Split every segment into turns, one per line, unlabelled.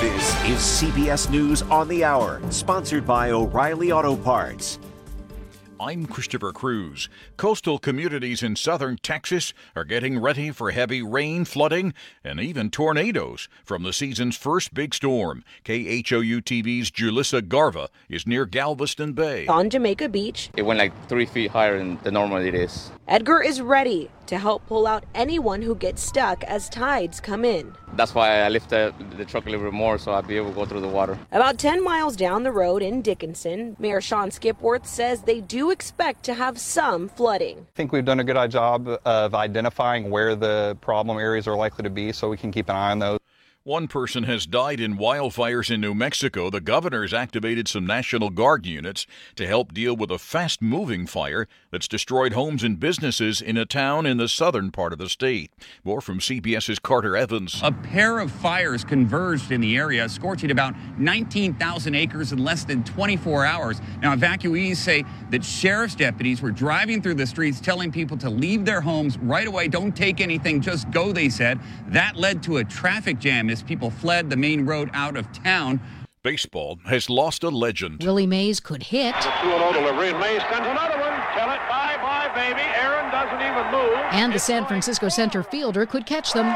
This is CBS News on the Hour, sponsored by O'Reilly Auto Parts.
I'm Christopher Cruz. Coastal communities in southern Texas are getting ready for heavy rain, flooding, and even tornadoes from the season's first big storm. KHOU-TV's Julissa Garva is near Galveston Bay.
On Jamaica Beach,
it went like 3 feet higher than normally it is.
Edgar is ready to help pull out anyone who gets stuck as tides come in.
That's why I lift the truck a little bit more so I'll be able to go through the water.
About 10 miles down the road in Dickinson, Mayor Sean Skipworth says they do expect to have some flooding.
I think we've done a good job of identifying where the problem areas are likely to be so we can keep an eye on those.
One person has died in wildfires in New Mexico. The governor's activated some National Guard units to help deal with a fast-moving fire that's destroyed homes and businesses in a town in the southern part of the state. More from CBS's Carter Evans.
A pair of fires converged in the area, scorching about 19,000 acres in less than 24 hours. Now, evacuees say that sheriff's deputies were driving through the streets telling people to leave their homes right away. Don't take anything, just go, they said. That led to a traffic jam as people fled the main road out of town.
Baseball has lost a legend.
Willie Mays could hit.
The 2-0 delivery, and Mays sends another one. Tell it, bye, baby. Aaron doesn't even move.
And the San Francisco center fielder could catch them.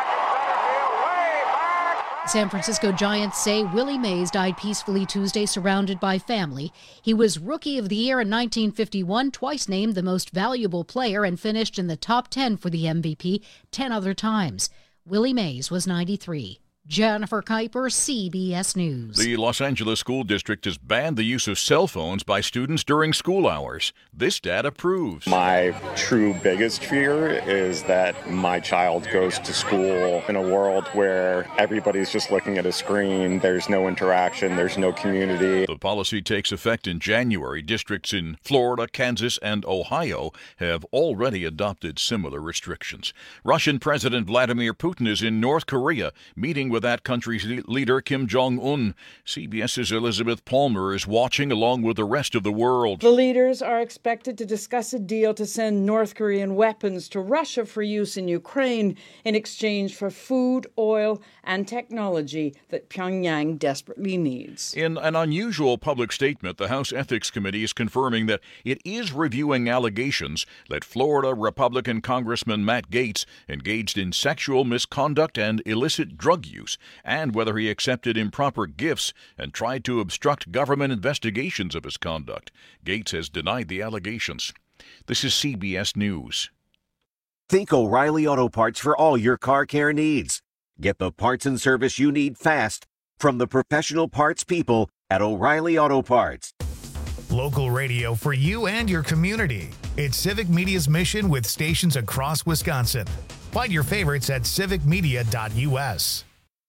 San Francisco Giants say Willie Mays died peacefully Tuesday, surrounded by family. He was Rookie of the Year in 1951, twice named the most valuable player, and finished in the top 10 for the MVP 10 other times. Willie Mays was 93. Jennifer Kuiper, CBS News.
The Los Angeles School District has banned the use of cell phones by students during school hours. This data proves.
My true biggest fear is that my child goes to school in a world where everybody's just looking at a screen. There's no interaction. There's no community.
The policy takes effect in January. Districts in Florida, Kansas, and Ohio have already adopted similar restrictions. Russian President Vladimir Putin is in North Korea meeting with that country's leader, Kim Jong-un. CBS's Elizabeth Palmer is watching along with the rest of the world.
The leaders are expected to discuss a deal to send North Korean weapons to Russia for use in Ukraine in exchange for food, oil, and technology that Pyongyang desperately needs.
In an unusual public statement, the House Ethics Committee is confirming that it is reviewing allegations that Florida Republican Congressman Matt Gaetz engaged in sexual misconduct and illicit drug use, and whether he accepted improper gifts and tried to obstruct government investigations of his conduct. Gaetz has denied the allegations. This is CBS News.
Think O'Reilly Auto Parts for all your car care needs. Get the parts and service you need fast from the professional parts people at O'Reilly Auto Parts.
Local radio for you and your community. It's Civic Media's mission with stations across Wisconsin. Find your favorites at civicmedia.us.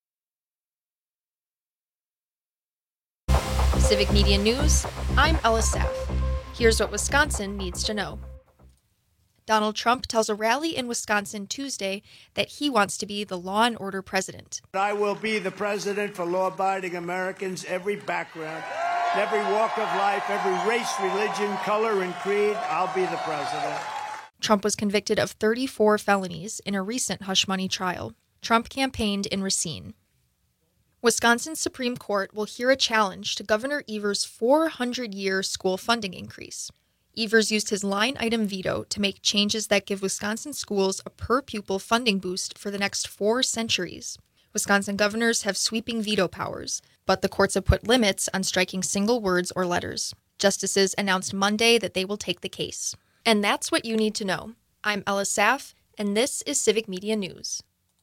Civic Media News, I'm Ella Saff. Here's what Wisconsin needs to know. Donald Trump tells a rally in Wisconsin Tuesday that he wants to be the law and order president.
I will be the president for law-abiding Americans, every background, every walk of life, every race, religion, color, and creed. I'll be the president.
Trump was convicted of 34 felonies in a recent hush money trial. Trump campaigned in Racine. Wisconsin's Supreme Court will hear a challenge to Governor Evers' 400-year school funding increase. Evers used his line-item veto to make changes that give Wisconsin schools a per-pupil funding boost for the next 4 centuries. Wisconsin governors have sweeping veto powers, but the courts have put limits on striking single words or letters. Justices announced Monday that they will take the case. And that's what you need to know. I'm Ella Saff, and this is Civic Media News.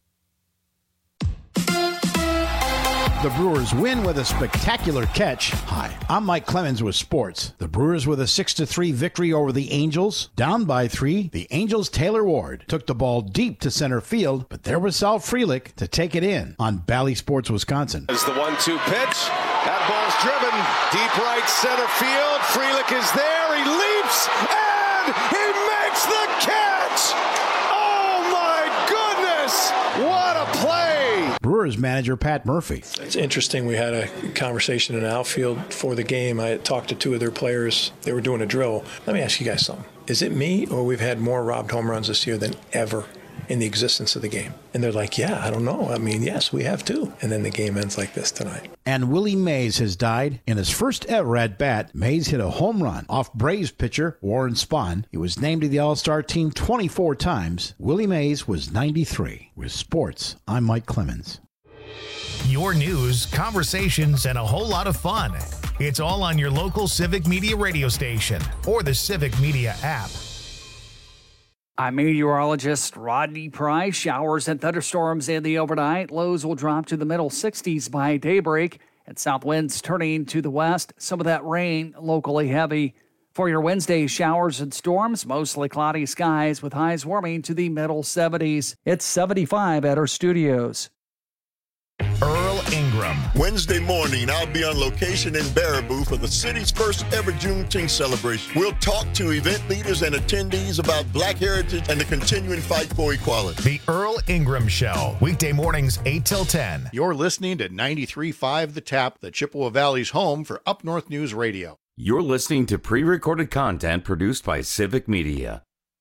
The Brewers win with a spectacular catch. Hi, I'm Mike Clemens with sports. The Brewers with a 6-3 victory over the Angels. Down by 3, the Angels' Taylor Ward took the ball deep to center field, but there was Sal Frelick to take it in on Bally Sports Wisconsin.
As the 1-2 pitch, that ball's driven deep right center field. Frelick is there, he leaps, and he makes the catch! Oh my goodness! What a play!
Brewers manager Pat Murphy.
It's interesting. We had a conversation in the outfield for the game. I had talked to 2 of their players. They were doing a drill. Let me ask you guys something. Is it me, or we've had more robbed home runs this year than ever in the existence of the game? And they're like, yeah, I don't know. I mean, yes, we have too. And then the game ends like this tonight.
And Willie Mays has died. In his first ever at-bat, Mays hit a home run off Braves pitcher Warren Spahn. He was named to the All-Star team 24 times. Willie Mays was 93. With sports, I'm Mike Clemens.
Your news, conversations, and a whole lot of fun. It's all on your local Civic Media radio station or the Civic Media app.
I'm meteorologist Rodney Price. Showers and thunderstorms in the overnight. Lows will drop to the middle 60s by daybreak. And south winds turning to the west. Some of that rain locally heavy. For your Wednesday, showers and storms, mostly cloudy skies with highs warming to the middle 70s. It's 75 at our studios.
Earl Ingram.
Wednesday morning, I'll be on location in Baraboo for the city's first ever Juneteenth celebration. We'll talk to event leaders and attendees about Black heritage and the continuing fight for equality.
The Earl Ingram Show, weekday mornings 8 till 10.
You're listening to 93.5 The Tap, the Chippewa Valley's home for Up North News Radio.
You're listening to pre-recorded content produced by Civic Media.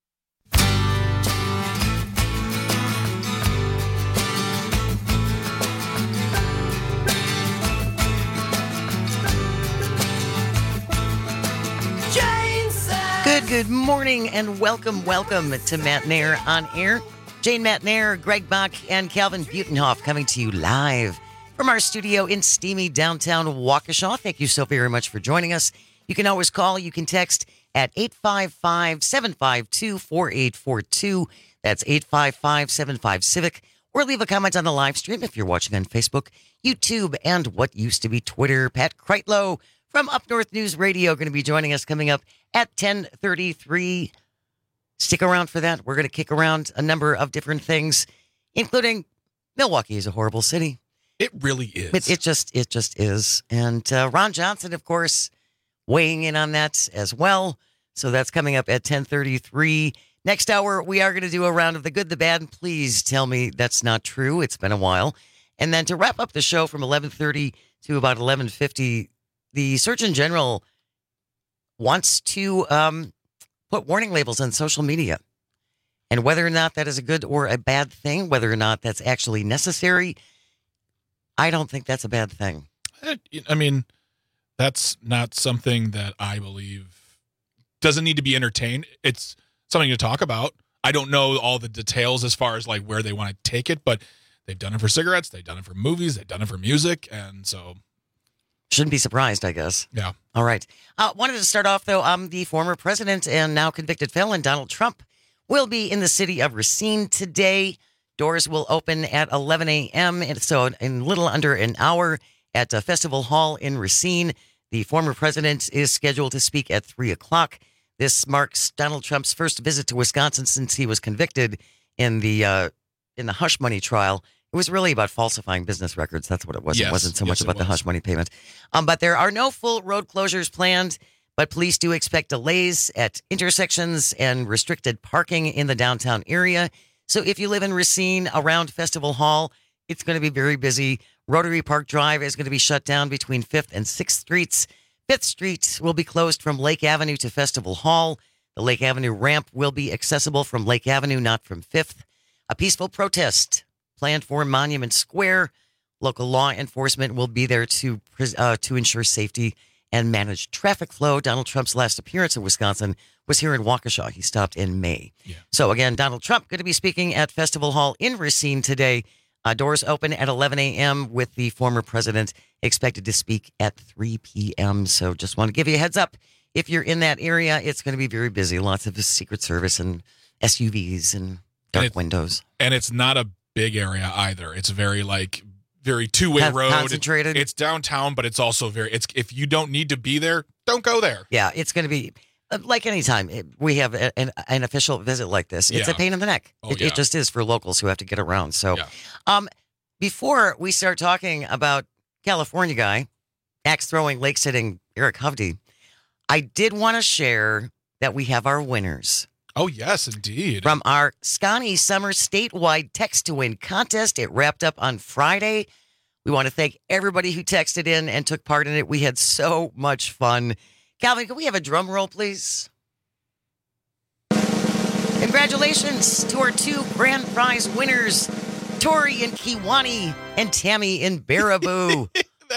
Good morning and welcome to Matt Nair on Air. Jane Matt Nair, Greg Bach, and Calvin Butenhoff coming to you live from our studio in steamy downtown Waukesha. Thank you so very much for joining us. You can always call, you can text at 855-752-4842. That's 855-75-CIVIC. Or leave a comment on the live stream if you're watching on Facebook, YouTube, and what used to be Twitter. Pat Kreitlow from Up North News Radio going to be joining us coming up at 10:33. Stick around for that. We're going to kick around a number of different things, including Milwaukee is a horrible city.
It really is.
It just is. And Ron Johnson, of course, weighing in on that as well. So that's coming up at 10:33. Next hour, we are going to do a round of the good, the bad, and please tell me that's not true. It's been a while. And then to wrap up the show from 11:30 to about 11:50, the Surgeon General wants to put warning labels on social media. And whether or not that is a good or a bad thing, whether or not that's actually necessary, I don't think that's a bad thing.
I mean, that's not something that I believe doesn't need to be entertained. It's something to talk about. I don't know all the details as far as like where they want to take it, but they've done it for cigarettes, they've done it for movies, they've done it for music, and so
shouldn't be surprised, I guess.
Yeah.
All right. Wanted to start off, though, the former president and now convicted felon, Donald Trump, will be in the city of Racine today. Doors will open at 11 a.m., and so in little under an hour at Festival Hall in Racine. The former president is scheduled to speak at 3 o'clock. This marks Donald Trump's first visit to Wisconsin since he was convicted in the hush money trial. It was really about falsifying business records. That's what it was.
Yes,
it wasn't so much about the hush money payment. But there are no full road closures planned, but police do expect delays at intersections and restricted parking in the downtown area. So if you live in Racine around Festival Hall, it's going to be very busy. Rotary Park Drive is going to be shut down between 5th and 6th Streets. 5th Street will be closed from Lake Avenue to Festival Hall. The Lake Avenue ramp will be accessible from Lake Avenue, not from 5th. A peaceful protest planned for Monument Square. Local law enforcement will be there to ensure safety and manage traffic flow. Donald Trump's last appearance in Wisconsin was here in Waukesha. He stopped in May. Yeah. So again, Donald Trump going to be speaking at Festival Hall in Racine today. Doors open at 11 a.m. with the former president expected to speak at 3 p.m. So just want to give you a heads up. If you're in that area, it's going to be very busy. Lots of Secret Service and SUVs and dark windows.
And it's not a big area either. It's very two-way road.
Concentrated.
It's downtown, but it's also if you don't need to be there, don't go there.
Yeah, it's going to be like anytime we have an official visit like this. It's a pain in the neck. It just is for locals who have to get around. So before we start talking about California guy, axe-throwing, lake-sitting Eric Hovde, I did want to share that we have our winners.
Oh, yes, indeed.
From our Scotty Summer statewide text to win contest. It wrapped up on Friday. We want to thank everybody who texted in and took part in it. We had so much fun. Calvin, can we have a drum roll, please? Congratulations to our 2 grand prize winners, Tori in Kiwani and Tammy in Baraboo.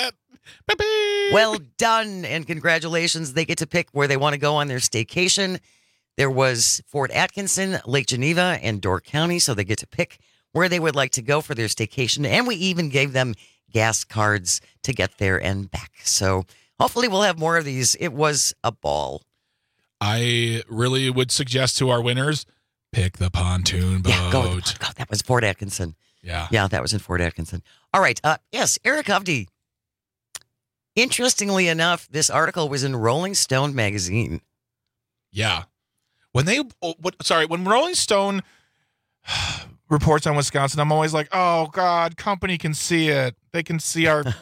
Well done, and congratulations. They get to pick where they want to go on their staycation. There was Fort Atkinson, Lake Geneva, and Door County, so they get to pick where they would like to go for their staycation. And we even gave them gas cards to get there and back. So hopefully we'll have more of these. It was a ball.
I really would suggest to our winners, pick the pontoon boat.
Yeah, go that was Fort Atkinson. Yeah, that was in Fort Atkinson. All right. Yes, Eric Hovde. Interestingly enough, this article was in Rolling Stone magazine.
Yeah. When Rolling Stone reports on Wisconsin, I'm always like, oh, God, company can see it. They can see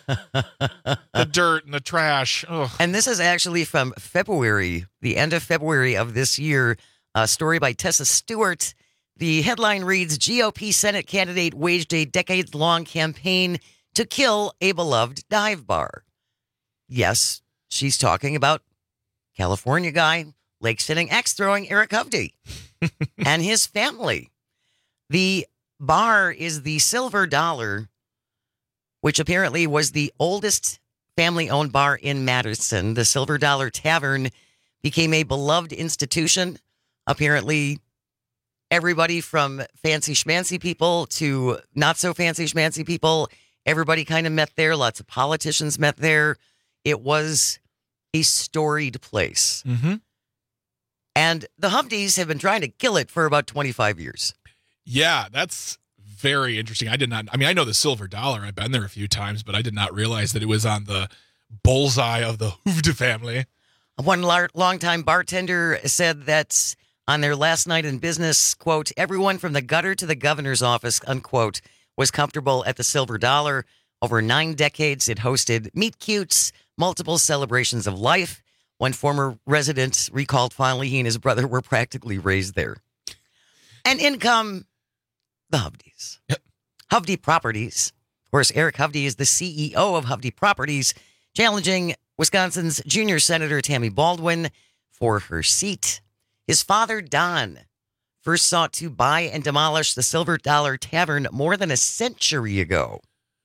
the dirt and the trash. Ugh.
And this is actually from February, the end of February of this year, a story by Tessa Stewart. The headline reads, GOP Senate candidate waged a decades-long campaign to kill a beloved dive bar. Yes, she's talking about California guy, lake-sitting ex-throwing Eric Hovde and his family. The bar is the Silver Dollar, which apparently was the oldest family-owned bar in Madison. The Silver Dollar Tavern became a beloved institution. Apparently, everybody from fancy schmancy people to not so fancy schmancy people, everybody kind of met there. Lots of politicians met there. It was a storied place.
Mm-hmm.
And the Hovdes have been trying to kill it for about 25 years.
Yeah, that's very interesting. I know the Silver Dollar. I've been there a few times, but I did not realize that it was on the bullseye of the Hovde family.
One longtime bartender said that on their last night in business, quote, everyone from the gutter to the governor's office, unquote, was comfortable at the Silver Dollar. Over 9 decades, it hosted meet cutes, multiple celebrations of life. One former resident recalled finally he and his brother were practically raised there. And in come the Hovdes.
Yep.
Hovde Properties. Of course, Eric Hovde is the CEO of Hovde Properties, challenging Wisconsin's junior Senator Tammy Baldwin for her seat. His father, Don, first sought to buy and demolish the Silver Dollar Tavern more than a century ago.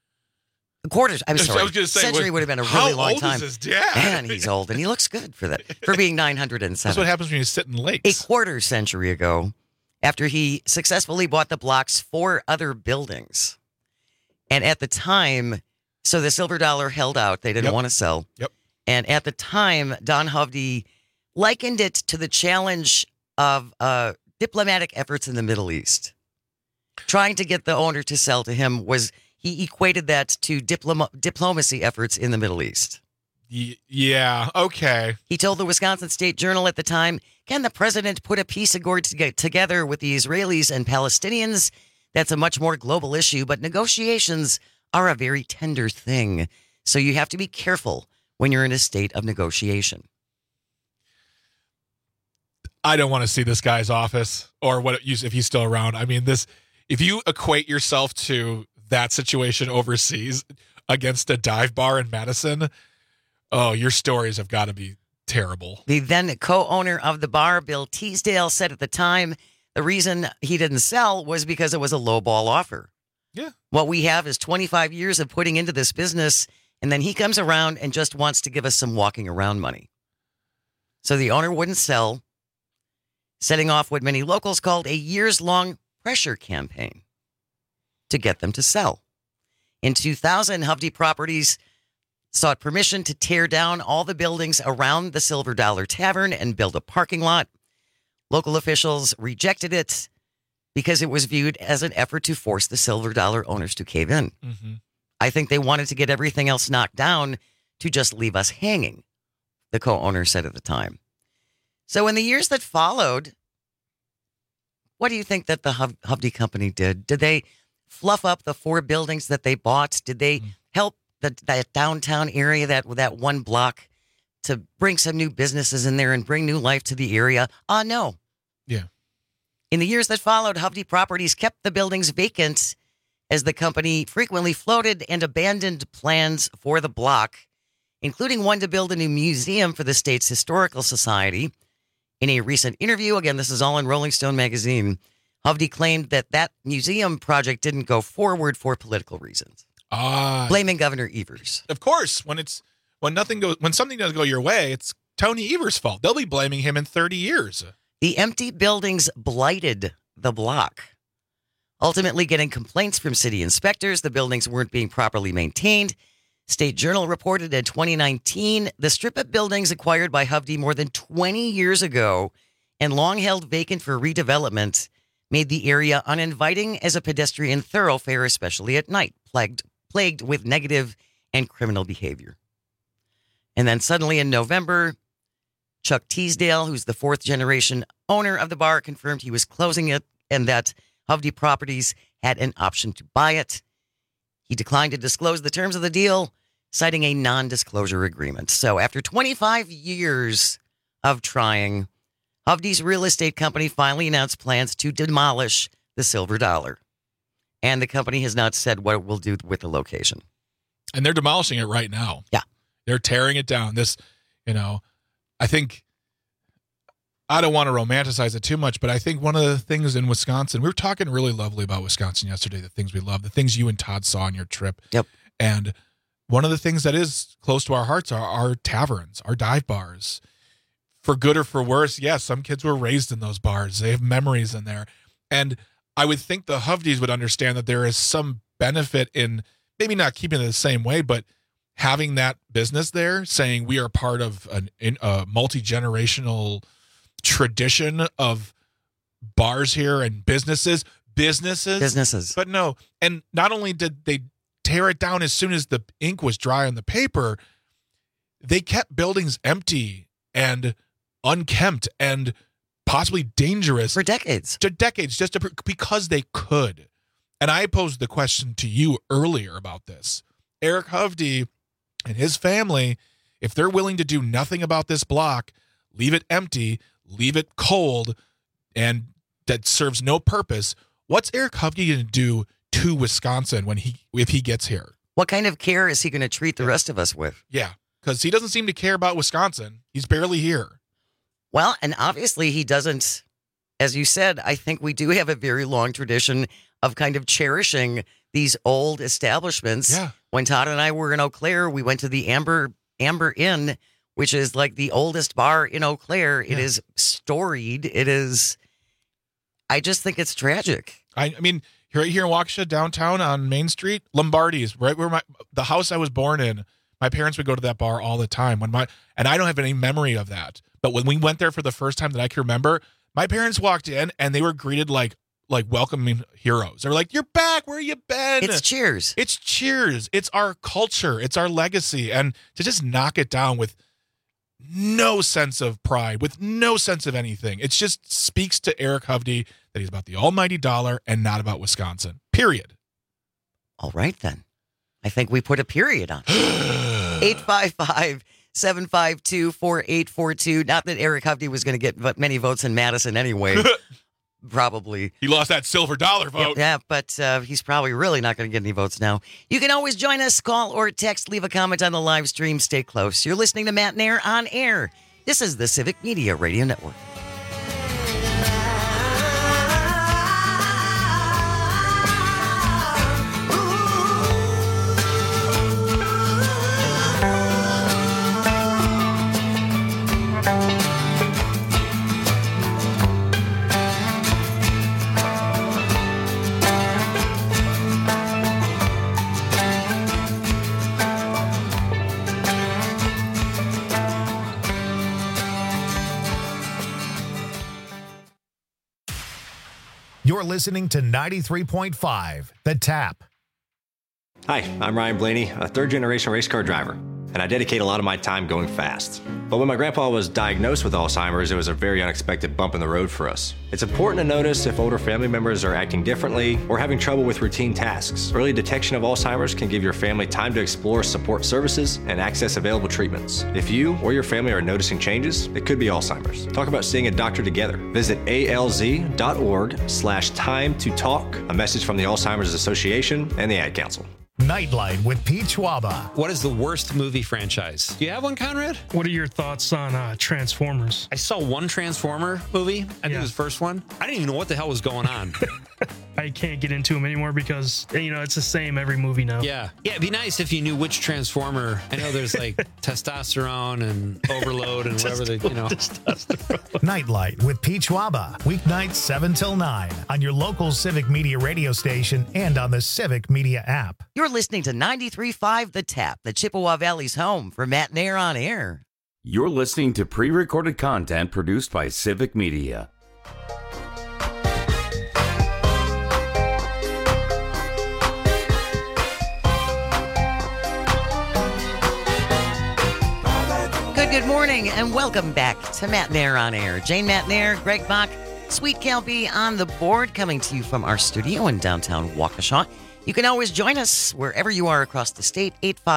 I was going to say, century would have been a really long time.
How old is his dad?
And he's old, and he looks good for being 907.
That's what happens when you sit in lakes.
A quarter century ago, after he successfully bought the block's 4 other buildings. And at the time, so the Silver Dollar held out. They didn't want to sell.
Yep.
And at the time, Don Hovde likened it to the challenge of diplomatic efforts in the Middle East. Trying to get the owner to sell to him he equated that to diplomacy efforts in the Middle East.
Yeah, okay.
He told the Wisconsin State Journal at the time, can the president put a peace accord together with the Israelis and Palestinians? That's a much more global issue, but negotiations are a very tender thing. So you have to be careful when you're in a state of negotiation.
I don't want to see this guy's office or if he's still around. I mean, if you equate yourself to that situation overseas against a dive bar in Madison, oh, your stories have got to be terrible.
The then co-owner of the bar, Bill Teasdale, said at the time the reason he didn't sell was because it was a lowball offer.
Yeah.
What we have is 25 years of putting into this business, and then he comes around and just wants to give us some walking around money. So the owner wouldn't sell, setting off what many locals called a years-long pressure campaign to get them to sell. In 2000, Hovde Properties sought permission to tear down all the buildings around the Silver Dollar Tavern and build a parking lot. Local officials rejected it because it was viewed as an effort to force the Silver Dollar owners to cave in.
Mm-hmm.
I think they wanted to get everything else knocked down to just leave us hanging, the co-owner said at the time. So in the years that followed, what do you think that the Hovde company did? Did they fluff up the 4 buildings that they bought? Did they help that downtown area, that one block, to bring some new businesses in there and bring new life to the area? No.
Yeah.
In the years that followed, Hovde Properties kept the buildings vacant as the company frequently floated and abandoned plans for the block, including one to build a new museum for the state's historical society. In a recent interview, again, this is all in Rolling Stone magazine, Hovde claimed that museum project didn't go forward for political reasons. Blaming Governor Evers.
Of course, when something doesn't go your way, it's Tony Evers' fault. They'll be blaming him in 30 years.
The empty buildings blighted the block. Ultimately getting complaints from city inspectors, the buildings weren't being properly maintained. State Journal reported in 2019, the strip of buildings acquired by Hovde more than 20 years ago and long held vacant for redevelopment made the area uninviting as a pedestrian thoroughfare, especially at night, plagued with negative and criminal behavior. And then suddenly in November, Chuck Teasdale, who's the fourth-generation owner of the bar, confirmed he was closing it and that Hovde Properties had an option to buy it. He declined to disclose the terms of the deal, citing a non-disclosure agreement. So after 25 years of trying, Hovde's real estate company finally announced plans to demolish the Silver Dollar. And the company has not said what it will do with the location.
And they're demolishing it right now.
Yeah.
They're tearing it down. I think, I don't want to romanticize it too much, but I think one of the things in Wisconsin, we were talking really lovely about Wisconsin yesterday, the things we love, the things you and Todd saw on your trip.
Yep.
And one of the things that is close to our hearts are our taverns, our dive bars. For good or for worse, yes, some kids were raised in those bars. They have memories in there. And I would think the Hovdes would understand that there is some benefit in maybe not keeping it the same way, but having that business there, saying we are part of a multi-generational tradition of bars here and businesses. But no, and not only did they tear it down as soon as the ink was dry on the paper, they kept buildings empty and unkempt and possibly dangerous
for decades.
Because they could. And I posed the question to you earlier about this. Eric Hovde and his family, if they're willing to do nothing about this block, leave it empty, leave it cold, and that serves no purpose, what's Eric Hovde going to do to Wisconsin if he gets here?
What kind of care is he going to treat the rest of us with?
Yeah, because he doesn't seem to care about Wisconsin. He's barely here.
Well, and obviously he doesn't, as you said, I think we do have a very long tradition of kind of cherishing these old establishments.
Yeah.
When Todd and I were in Eau Claire, we went to the Amber Inn, which is like the oldest bar in Eau Claire. Yeah. It is storied. I just think it's tragic.
I mean, right here in Waukesha, downtown on Main Street, Lombardi's, right where the house I was born in, my parents would go to that bar all the time. And I don't have any memory of that. But when we went there for the first time that I can remember, my parents walked in and they were greeted like welcoming heroes. They were like, "You're back. Where you been?"
It's Cheers.
It's Cheers. It's our culture. It's our legacy. And to just knock it down with no sense of pride, with no sense of anything, it just speaks to Eric Hovde that he's about the almighty dollar and not about Wisconsin. Period.
All right, then. I think we put a period on it. 855-752-4842. Not that Eric Hovde was going to get many votes in Madison anyway. Probably.
He lost that Silver Dollar vote.
Yeah, but he's probably really not going to get any votes now. You can always join us, call or text, leave a comment on the live stream. Stay close. You're listening to Matt Nair on air. This is the Civic Media Radio Network.
You're listening to 93.5, The Tap.
Hi, I'm Ryan Blaney, a third-generation race car driver, and I dedicate a lot of my time going fast. But when my grandpa was diagnosed with Alzheimer's, it was a very unexpected bump in the road for us. It's important to notice if older family members are acting differently or having trouble with routine tasks. Early detection of Alzheimer's can give your family time to explore support services and access available treatments. If you or your family are noticing changes, it could be Alzheimer's. Talk about seeing a doctor together. Visit alz.org/time to talk. A message from the Alzheimer's Association and the Ad Council.
Nightlight with Pete Schwaba.
What is the worst movie franchise? Do you have one, Conrad?
What are your thoughts on Transformers?
I saw one Transformer movie. I think it was the first one. I didn't even know what the hell was going on.
I can't get into them anymore because, it's the same every movie now.
Yeah, it'd be nice if you knew which Transformer. I know there's like testosterone and overload and whatever
Nightlight with Pete Schwaba. Weeknights 7 till 9 on your local Civic Media radio station and on the Civic Media app.
You're listening to 93.5 The Tap, the Chippewa Valley's home for Matt Nair on air.
You're listening to pre-recorded content produced by Civic Media.
Good morning and welcome back to Matt Nair on air. Jane Matt Nair, Greg Bach, Sweet Kelby on the board, coming to you from our studio in downtown Waukesha. You can always join us wherever you are across the state,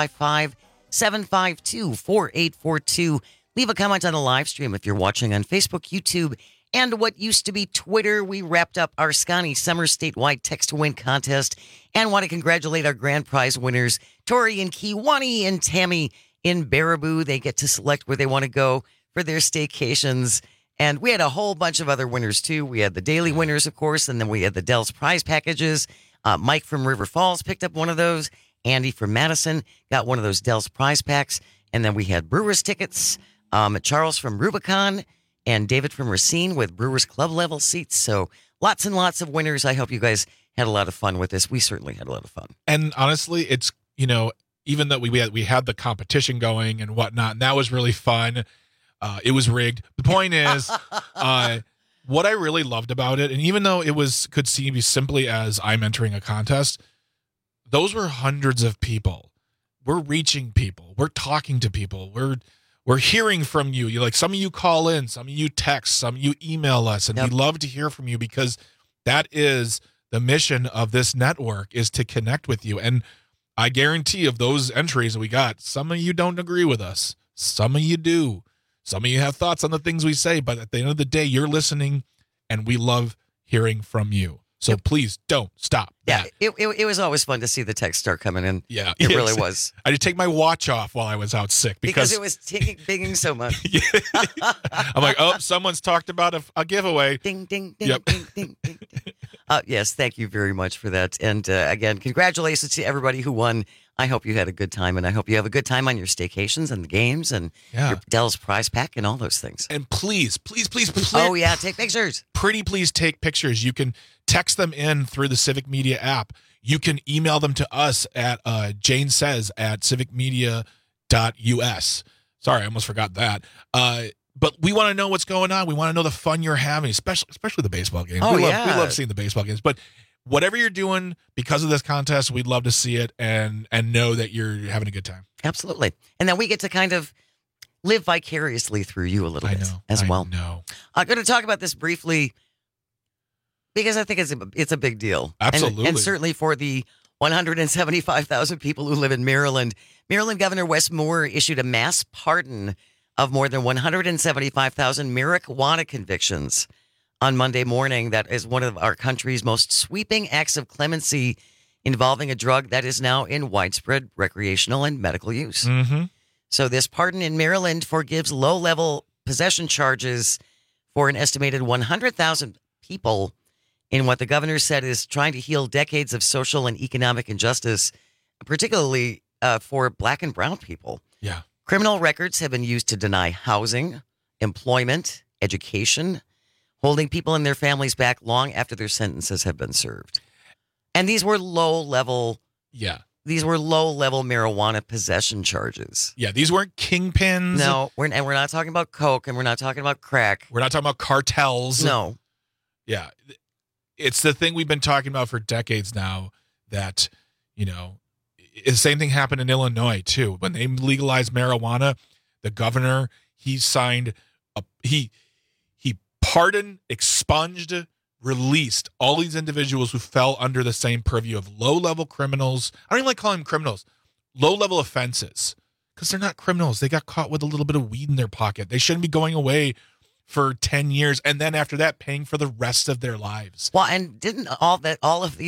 855-752-4842. Leave a comment on the live stream if you're watching on Facebook, YouTube, and what used to be Twitter. We wrapped up our Scotty Summer statewide text-to-win contest and want to congratulate our grand prize winners, Tori and Kiwani and Tammy in Baraboo. They get to select where they want to go for their staycations. And we had a whole bunch of other winners, too. We had the daily winners, of course, and then we had the Dell's prize packages. Mike from River Falls picked up one of those. Andy from Madison got one of those Dell's prize packs. And then we had Brewers tickets. Charles from Rubicon and David from Racine with Brewers Club level seats. So lots and lots of winners. I hope you guys had a lot of fun with this. We certainly had a lot of fun.
And honestly, it's, even though we had the competition going and whatnot, and that was really fun. It was rigged. The point is, what I really loved about it, and even though it could seem simply as I'm entering a contest, those were hundreds of people. We're reaching people. We're talking to people. We're hearing from you. Some of you call in, some of you text, some of you email us, and we love to hear from you because that is the mission of this network, is to connect with you. And I guarantee of those entries that we got, some of you don't agree with us. Some of you do. Some of you have thoughts on the things we say, but at the end of the day, you're listening, and we love hearing from you. So please don't stop.
Yeah, it was always fun to see the text start coming in.
Yeah.
It really was.
I had to take my watch off while I was out sick
because it was binging so much.
I'm like, someone's talked about a giveaway.
Ding, ding, ding, ding, ding, ding, ding. Yes, thank you very much for that. And again, congratulations to everybody who won. I hope you had a good time, and I hope you have a good time on your staycations and the games and your Dell's prize pack and all those things.
And please.
Oh, yeah, take pictures.
Pretty please take pictures. You can text them in through the Civic Media app. You can email them to us at janesays@civicmedia.us. Sorry, I almost forgot that. But we want to know what's going on. We want to know the fun you're having, especially the baseball games. We love seeing the baseball games. But whatever you're doing because of this contest, we'd love to see it and know that you're having a good time.
Absolutely. And then we get to kind of live vicariously through you a little bit as well. I'm going to talk about this briefly because I think it's a big deal.
Absolutely.
And certainly for the 175,000 people who live in Maryland. Maryland Governor Wes Moore issued a mass pardon of more than 175,000 marijuana convictions on Monday morning. That is one of our country's most sweeping acts of clemency involving a drug that is now in widespread recreational and medical use.
Mm-hmm.
So this pardon in Maryland forgives low-level possession charges for an estimated 100,000 people in what the governor said is trying to heal decades of social and economic injustice, particularly for Black and brown people.
Yeah.
Criminal records have been used to deny housing, employment, education, holding people and their families back long after their sentences have been served. And these were low-level marijuana possession charges.
Yeah, these weren't kingpins.
No, we're not talking about coke, and we're not talking about crack.
We're not talking about cartels.
No.
Yeah. It's the thing we've been talking about for decades now that, the same thing happened in Illinois, too. When they legalized marijuana, the governor, he signed he pardoned, expunged, released all these individuals who fell under the same purview of low-level criminals. I don't even like calling them criminals. Low-level offenses. Because they're not criminals. They got caught with a little bit of weed in their pocket. They shouldn't be going away for 10 years and then after that paying for the rest of their lives.
Well, and didn't all of these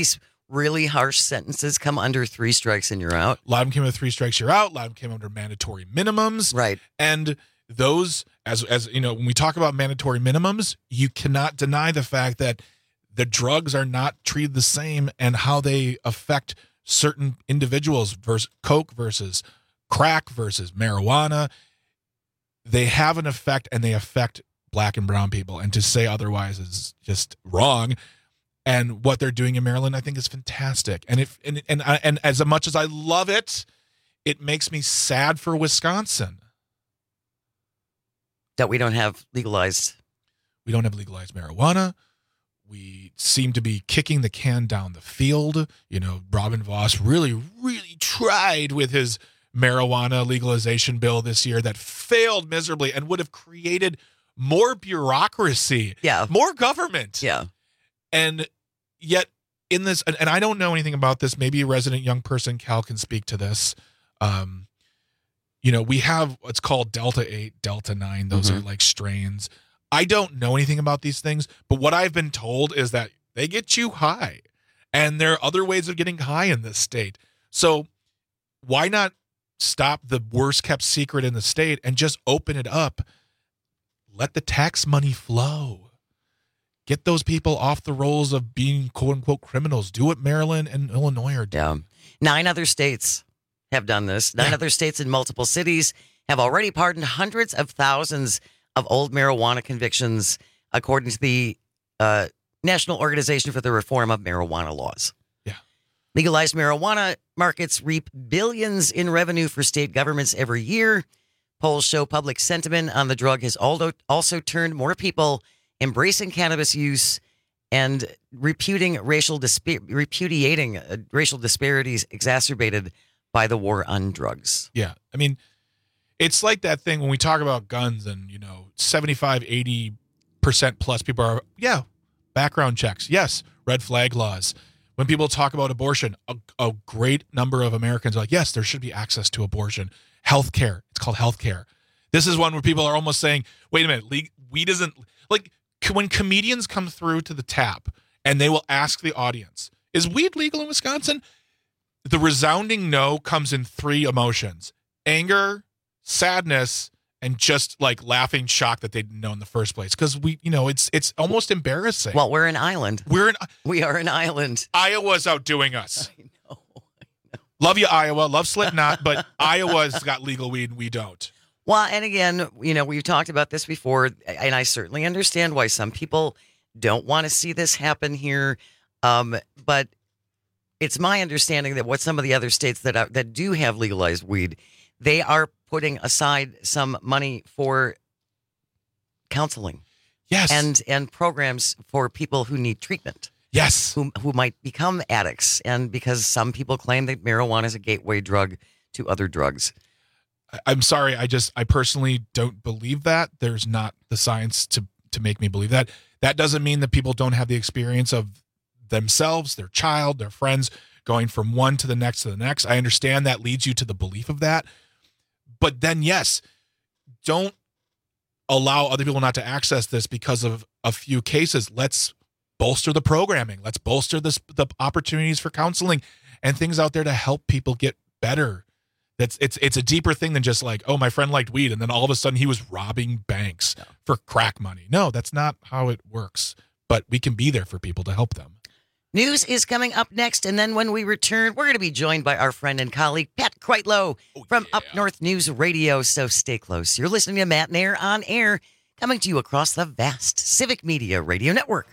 really harsh sentences come under 3 strikes and you're out.
A lot of them came under 3 strikes, you're out. A lot of them came under mandatory minimums.
Right.
And those, as you know, when we talk about mandatory minimums, you cannot deny the fact that the drugs are not treated the same and how they affect certain individuals versus coke versus crack versus marijuana. They have an effect, and they affect black and brown people. And to say otherwise is just wrong. And what they're doing in Maryland, I think, is fantastic. And and as much as I love it, it makes me sad for Wisconsin
that we don't have legalized.
We don't have legalized marijuana. We seem to be kicking the can down the field. You know, Robin Vos really, really tried with his marijuana legalization bill this year that failed miserably and would have created more bureaucracy, more government.
Yeah.
And yet in this, and I don't know anything about this, maybe a resident young person, Cal, can speak to this. You know, we have what's called Delta 8, Delta 9. Those are like strains. I don't know anything about these things, but what I've been told is that they get you high, and there are other ways of getting high in this state. So why not stop the worst kept secret in the state and just open it up? Let the tax money flow. Get those people off the rolls of being quote unquote criminals. Do what Maryland and Illinois are doing.
9 other states have done this. 9 other states in multiple cities have already pardoned hundreds of thousands of old marijuana convictions, according to the National Organization for the Reform of Marijuana Laws.
Yeah.
Legalized marijuana markets reap billions in revenue for state governments every year. Polls show public sentiment on the drug has also turned more people embracing cannabis use and repudiating racial disparities exacerbated by the war on drugs.
Yeah. I mean, it's like that thing when we talk about guns and, you know, 75, 80% plus people are, background checks. Yes. Red flag laws. When people talk about abortion, a great number of Americans are like, yes, there should be access to abortion. Healthcare. It's called healthcare. This is one where people are almost saying, wait a minute, weed isn't like when comedians come through to the tap and they will ask the audience, is weed legal in Wisconsin? The resounding no comes in 3 emotions: anger, sadness, and just like laughing shock that they didn't know in the first place. Because we, you know, it's almost embarrassing.
Well, we're an island. We are an island.
Iowa's outdoing us. I know. Love you, Iowa. Love Slipknot, but Iowa's got legal weed and we don't.
Well, and again, you know, we've talked about this before, and I certainly understand why some people don't want to see this happen here. But it's my understanding that what some of the other states that do have legalized weed, they are putting aside some money for counseling.
Yes.
And programs for people who need treatment.
Yes.
Who might become addicts. And because some people claim that marijuana is a gateway drug to other drugs.
I'm sorry. I personally don't believe that. There's not the science to make me believe that. That doesn't mean that people don't have the experience of themselves, their child, their friends going from one to the next to the next. I understand that leads you to the belief of that. But then, yes, don't allow other people not to access this because of a few cases. Let's bolster the programming. Let's bolster the opportunities for counseling and things out there to help people get better. It's a deeper thing than just like, oh, my friend liked weed, and then all of a sudden he was robbing banks for crack money. No, that's not how it works. But we can be there for people to help them.
News is coming up next, and then when we return, we're going to be joined by our friend and colleague, Pat Kreitlow from Up North News Radio, so stay close. You're listening to Matt and Air on Air, coming to you across the vast Civic Media Radio Network.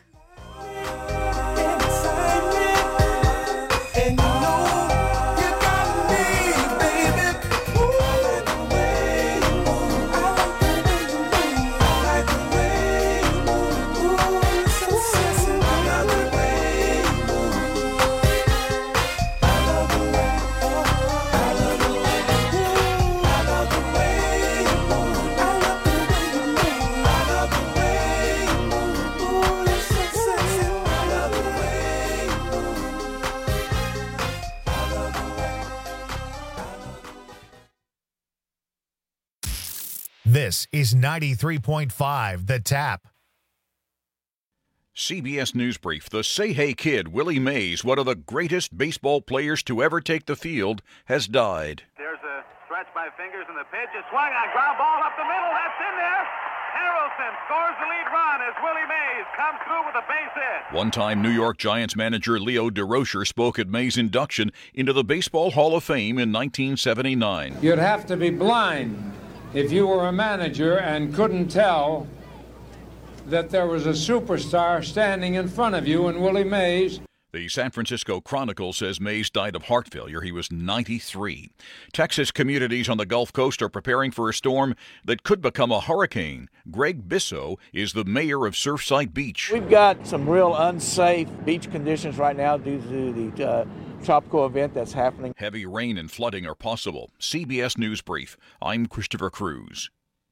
This is 93.5 The Tap.
CBS News Brief. The Say Hey Kid, Willie Mays, one of the greatest baseball players to ever take the field, has died.
There's a stretch by Fingers in the pitch. It's swung on, ground ball up the middle. That's in there. Harrelson scores the lead run as Willie Mays comes through with a base hit.
One-time New York Giants manager Leo DeRocher spoke at Mays' induction into the Baseball Hall of Fame in 1979.
You'd have to be blind if you were a manager and couldn't tell that there was a superstar standing in front of you in Willie Mays.
The San Francisco Chronicle says Mays died of heart failure. He was 93. Texas communities on the Gulf Coast are preparing for a storm that could become a hurricane. Greg Bisso is the mayor of Surfside Beach.
We've got some real unsafe beach conditions right now due to the tropical event that's happening.
Heavy rain and flooding are possible. CBS News Brief. I'm Christopher Cruz.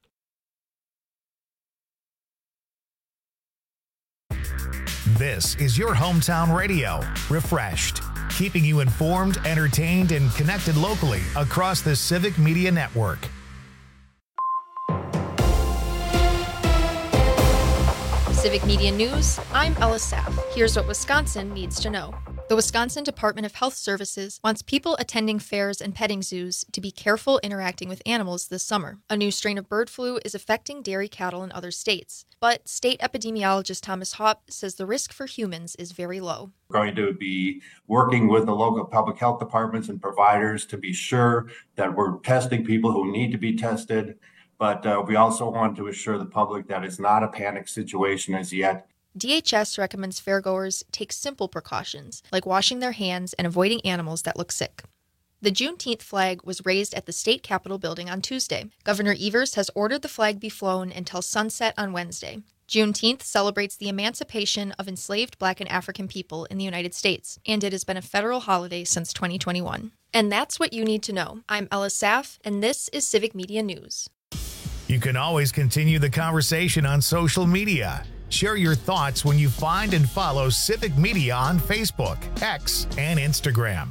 This is your hometown radio, Refreshed, keeping you informed, entertained, and connected locally across the Civic Media Network.
Civic Media News, I'm Ella Saff. Here's what Wisconsin needs to know. The Wisconsin Department of Health Services wants people attending fairs and petting zoos to be careful interacting with animals this summer. A new strain of bird flu is affecting dairy cattle in other states, but state epidemiologist Thomas Hopp says the risk for humans is very low.
We're going to be working with the local public health departments and providers to be sure that we're testing people who need to be tested, but we also want to assure the public that it's not a panic situation as yet.
DHS recommends fairgoers take simple precautions, like washing their hands and avoiding animals that look sick. The Juneteenth flag was raised at the state capitol building on Tuesday. Governor Evers has ordered the flag be flown until sunset on Wednesday. Juneteenth celebrates the emancipation of enslaved Black and African people in the United States, and it has been a federal holiday since 2021. And that's what you need to know. I'm Ella Saff, and this is Civic Media News.
You can always continue the conversation on social media. Share your thoughts when you find and follow Civic Media on Facebook, X, and Instagram.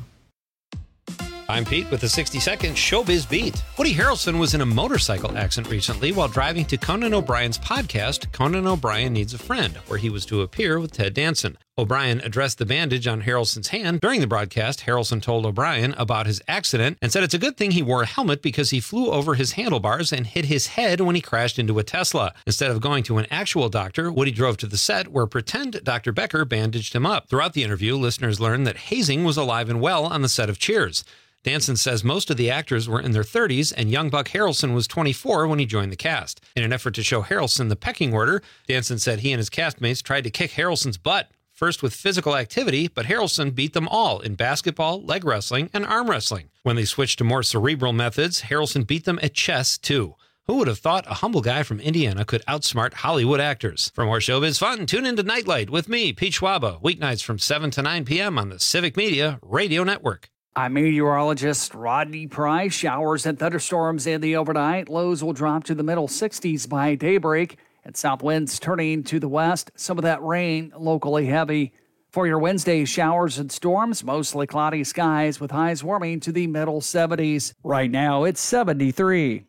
I'm Pete with the 60-second Showbiz Beat. Woody Harrelson was in a motorcycle accident recently while driving to Conan O'Brien's podcast, Conan O'Brien Needs a Friend, where he was to appear with Ted Danson. O'Brien addressed the bandage on Harrelson's hand. During the broadcast, Harrelson told O'Brien about his accident and said it's a good thing he wore a helmet because he flew over his handlebars and hit his head when he crashed into a Tesla. Instead of going to an actual doctor, Woody drove to the set where pretend Dr. Becker bandaged him up. Throughout the interview, listeners learned that hazing was alive and well on the set of Cheers. Danson says most of the actors were in their 30s, and young Buck Harrelson was 24 when he joined the cast. In an effort to show Harrelson the pecking order, Danson said he and his castmates tried to kick Harrelson's butt, first with physical activity, but Harrelson beat them all in basketball, leg wrestling, and arm wrestling. When they switched to more cerebral methods, Harrelson beat them at chess, too. Who would have thought a humble guy from Indiana could outsmart Hollywood actors? For more showbiz fun, tune into Nightlight with me, Pete Schwaba, weeknights from 7 to 9 p.m. on the Civic Media Radio Network.
I'm meteorologist Rodney Price. Showers and thunderstorms in the overnight. Lows will drop to the middle 60s by daybreak, and south winds turning to the west. Some of that rain locally heavy. For your Wednesday, showers and storms, mostly cloudy skies with highs warming to the middle 70s. Right now, it's 73.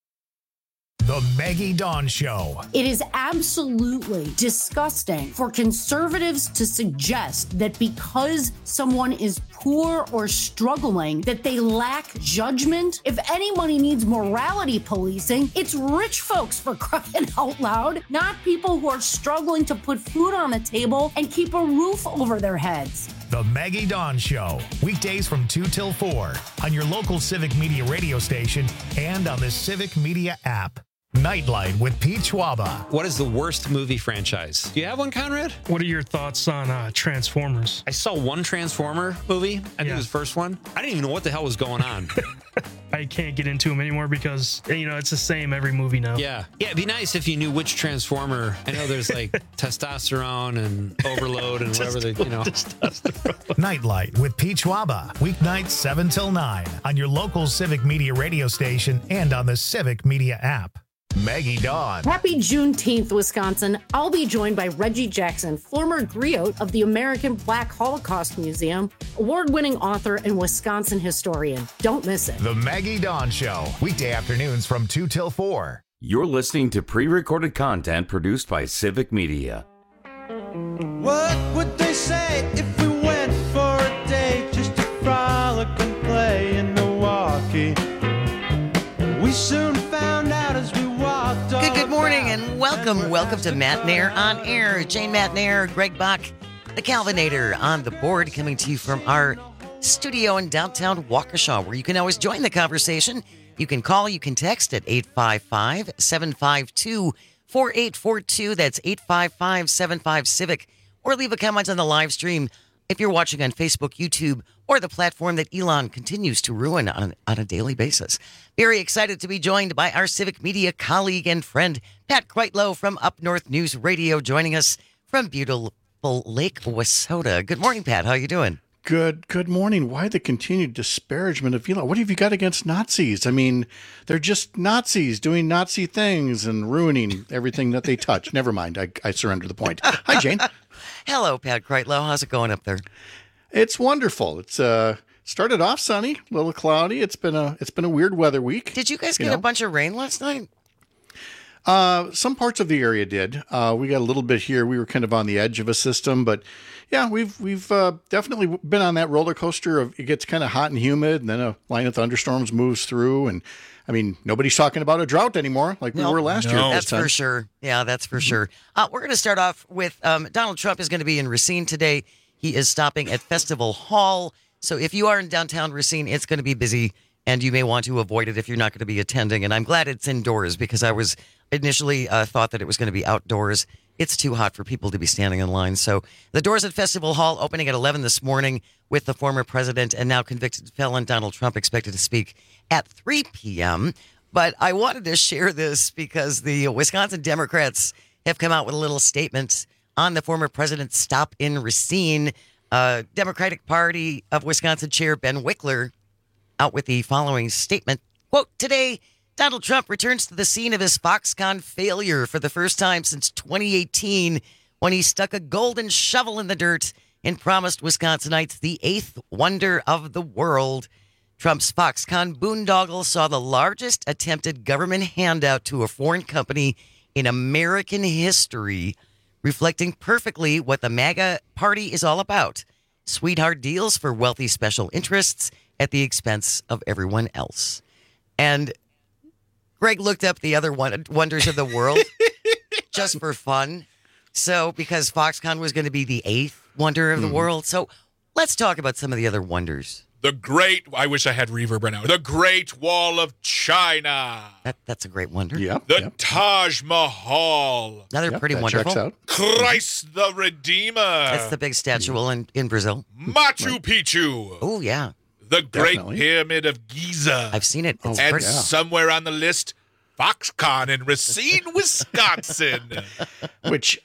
The Maggie Dawn Show.
It is absolutely disgusting for conservatives to suggest that because someone is poor or struggling, that they lack judgment. If anybody needs morality policing, it's rich folks, for crying out loud, not people who are struggling to put food on the table and keep a roof over their heads.
The Maggie Dawn Show, weekdays from 2 till 4 on your local Civic Media radio station and on the Civic Media app. Nightlight with Pete Schwaba.
What is the worst movie franchise? Do you have one, Conrad?
What are your thoughts on Transformers?
I saw one Transformer movie. I think it was the first one. I didn't even know what the hell was going on.
I can't get into them anymore because, it's the same every movie now.
Yeah, it'd be nice if you knew which Transformer. I know there's like testosterone and overload and whatever
Nightlight with Pete Schwaba. Weeknights 7 till 9 on your local Civic Media radio station and on the Civic Media app. Maggie Dawn.
Happy Juneteenth, Wisconsin. I'll be joined by Reggie Jackson, former griot of the American Black Holocaust Museum, award-winning author and Wisconsin historian. Don't miss it.
The Maggie Dawn Show, weekday afternoons from 2 till 4.
You're listening to pre-recorded content produced by Civic Media.
What would they say if we went for a day just to frolic and play in Milwaukee? We soon found out as we walked.
Good morning and welcome to Matt Nair on Air. Jane Matt Nair, Greg Bach, the Calvinator on the board, coming to you from our studio in downtown Waukesha, where you can always join the conversation. You can call, you can text at 855-752-4842. That's 855-75-CIVIC. Or leave a comment on the live stream if you're watching on Facebook, YouTube, or the platform that Elon continues to ruin on a daily basis. Very excited to be joined by our Civic Media colleague and friend, Pat Kreitlow from Up North News Radio, joining us from beautiful Lake Wissota. Good morning, Pat. How are you doing?
Good morning. Why the continued disparagement of Elon? What have you got against Nazis? I mean, they're just Nazis doing Nazi things and ruining everything that they touch. Never mind. I surrender the point. Hi, Jane.
Hello, Pat Kreitlow. How's it going up there?
It's wonderful. It's started off sunny, a little cloudy. It's been a weird weather week.
Did you guys get a bunch of rain last night?
Some parts of the area did. We got a little bit here. We were kind of on the edge of a system, but yeah, we've definitely been on that roller coaster of it gets kind of hot and humid, and then a line of thunderstorms moves through, and I mean, nobody's talking about a drought anymore like we were last year.
That's for sure. Yeah, that's for sure. We're going to start off with Donald Trump is going to be in Racine today. He is stopping at Festival Hall. So if you are in downtown Racine, it's going to be busy, and you may want to avoid it if you're not going to be attending. And I'm glad it's indoors because I was initially thought that it was going to be outdoors. It's too hot for people to be standing in line. So the doors at Festival Hall opening at 11 this morning with the former president and now convicted felon Donald Trump expected to speak at 3 p.m. But I wanted to share this because the Wisconsin Democrats have come out with a little statement on the former president's stop in Racine. Democratic Party of Wisconsin Chair Ben Wickler out with the following statement. Quote, today, Donald Trump returns to the scene of his Foxconn failure for the first time since 2018 when he stuck a golden shovel in the dirt and promised Wisconsinites the eighth wonder of the world. Trump's Foxconn boondoggle saw the largest attempted government handout to a foreign company in American history, reflecting perfectly what the MAGA party is all about. Sweetheart deals for wealthy special interests at the expense of everyone else. And Greg looked up the other wonders of the world just for fun. So, because Foxconn was going to be the eighth wonder of the world. So, let's talk about some of the other wonders.
I wish I had reverb right now. The Great Wall of China.
That's a great wonder.
The Taj Mahal.
Another pretty wonderful.
Checks out.
Christ the Redeemer.
That's the big statue in Brazil.
Machu Picchu.
Oh, yeah.
The Great Pyramid of Giza.
I've seen it. It's
and somewhere on the list, Foxconn in Racine, Wisconsin.
Which,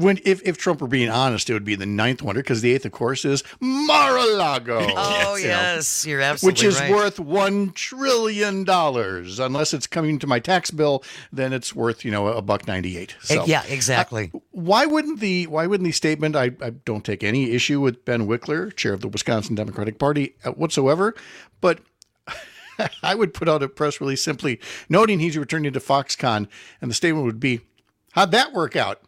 if Trump were being honest, it would be the ninth wonder, because the eighth, of course, is Mar-a-Lago.
Oh, yes. You're absolutely
right. Which is
right.
worth $1 trillion. Unless it's coming to my tax bill, then it's worth, $1.98. So,
yeah, exactly.
Why wouldn't the statement, I don't take any issue with Ben Wickler, chair of the Wisconsin Democratic Party whatsoever, but I would put out a press release simply noting he's returning to Foxconn, and the statement would be, how'd that work out?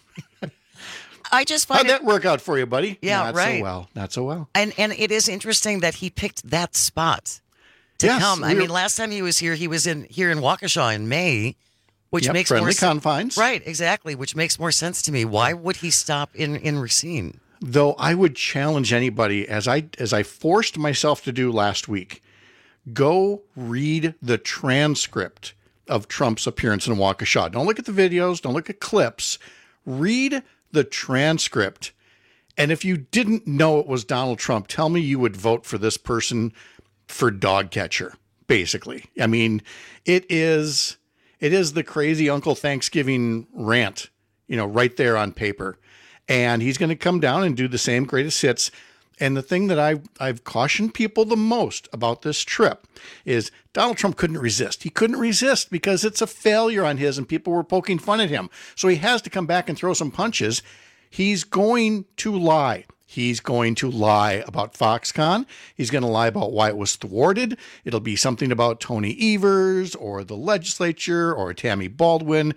I just find
How'd that work out for you, buddy?
Yeah,
right. Not so well.
And it is interesting that he picked that spot to come. I mean, last time he was here in Waukesha in May, which makes
friendly
more
confines.
Right, exactly, which makes more sense to me. Why would he stop in Racine?
Though I would challenge anybody, as I forced myself to do last week, go read the transcript of Trump's appearance in Waukesha. Don't look at the videos. Don't look at clips. Read the transcript. And if you didn't know it was Donald Trump, tell me you would vote for this person for dog catcher, basically. I mean, it is the crazy Uncle Thanksgiving rant, right there on paper. And he's going to come down and do the same greatest hits. And the thing that I've cautioned people the most about this trip is Donald Trump couldn't resist. He couldn't resist because it's a failure on his and people were poking fun at him. So he has to come back and throw some punches. He's going to lie. He's going to lie about Foxconn. He's going to lie about why it was thwarted. It'll be something about Tony Evers or the legislature or Tammy Baldwin.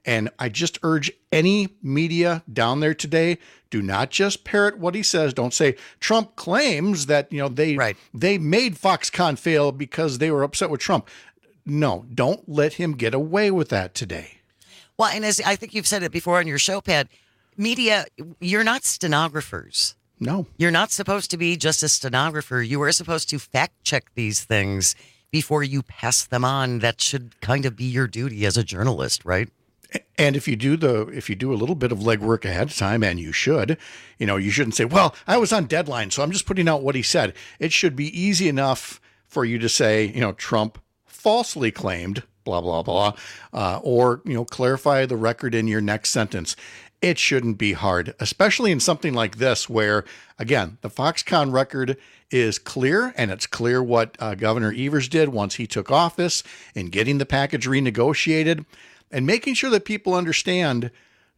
And I just urge any media down there today, do not just parrot what he says. Don't say Trump claims that, they made Foxconn fail because they were upset with Trump. No, don't let him get away with that today.
Well, and as I think you've said it before on your show, Pat, media, you're not stenographers.
No.
You're not supposed to be just a stenographer. You are supposed to fact check these things before you pass them on. That should kind of be your duty as a journalist, right?
And if you do a little bit of legwork ahead of time, and you should, you shouldn't say, well, I was on deadline, so I'm just putting out what he said. It should be easy enough for you to say, Trump falsely claimed, blah, blah, blah, or, clarify the record in your next sentence. It shouldn't be hard, especially in something like this where, again, the Foxconn record is clear, and it's clear what Governor Evers did once he took office in getting the package renegotiated and making sure that people understand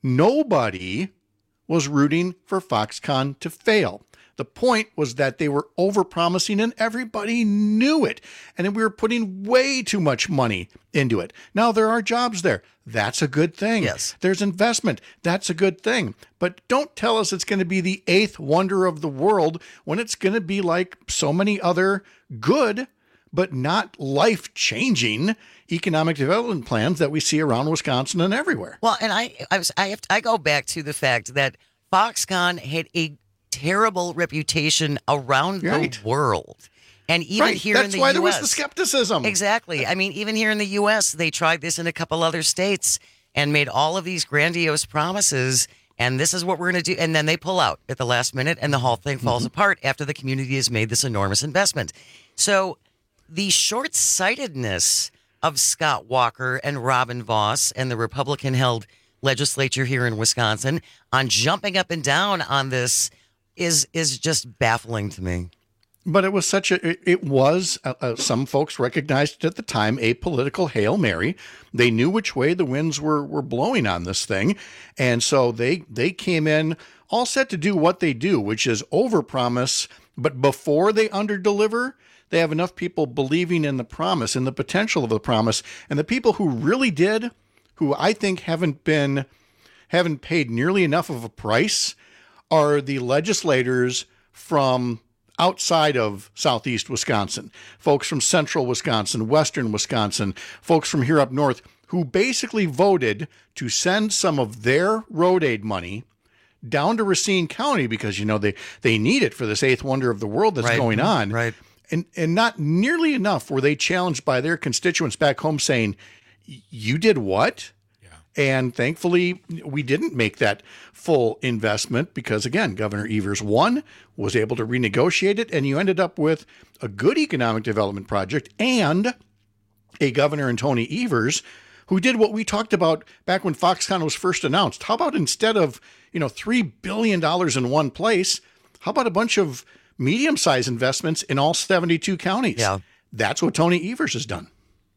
nobody was rooting for Foxconn to fail. The point was that they were overpromising and everybody knew it. And we were putting way too much money into it. Now there are jobs there. That's a good thing.
Yes.
There's investment. That's a good thing. But don't tell us it's going to be the eighth wonder of the world when it's going to be like so many other good, but not life-changing economic development plans that we see around Wisconsin and everywhere.
Well, and I go back to the fact that Foxconn had a terrible reputation around the world. And even here in the U.S.
That's why there was the skepticism.
Exactly. I mean, even here in the U.S., they tried this in a couple other states and made all of these grandiose promises. And this is what we're going to do. And then they pull out at the last minute and the whole thing falls apart after the community has made this enormous investment. So the short-sightedness of Scott Walker and Robin Vos and the Republican-held legislature here in Wisconsin on jumping up and down on this is just baffling to me.
But it was some folks recognized it at the time, a political Hail Mary. They knew which way the winds were blowing on this thing. And so they came in all set to do what they do, which is overpromise. But before they underdeliver, they have enough people believing in the promise and the potential of the promise. And the people who really did, who I think haven't paid nearly enough of a price, are the legislators from outside of southeast Wisconsin, folks from central Wisconsin, western Wisconsin, folks from here up north, who basically voted to send some of their road aid money down to Racine County because, they need it for this eighth wonder of the world that's going on.
Right.
And not nearly enough were they challenged by their constituents back home saying, you did what? And thankfully, we didn't make that full investment because, again, Governor Evers won, was able to renegotiate it, and you ended up with a good economic development project and a governor in Tony Evers who did what we talked about back when Foxconn was first announced. How about instead of, $3 billion in one place, how about a bunch of medium-sized investments in all 72 counties?
Yeah.
That's what Tony Evers has done.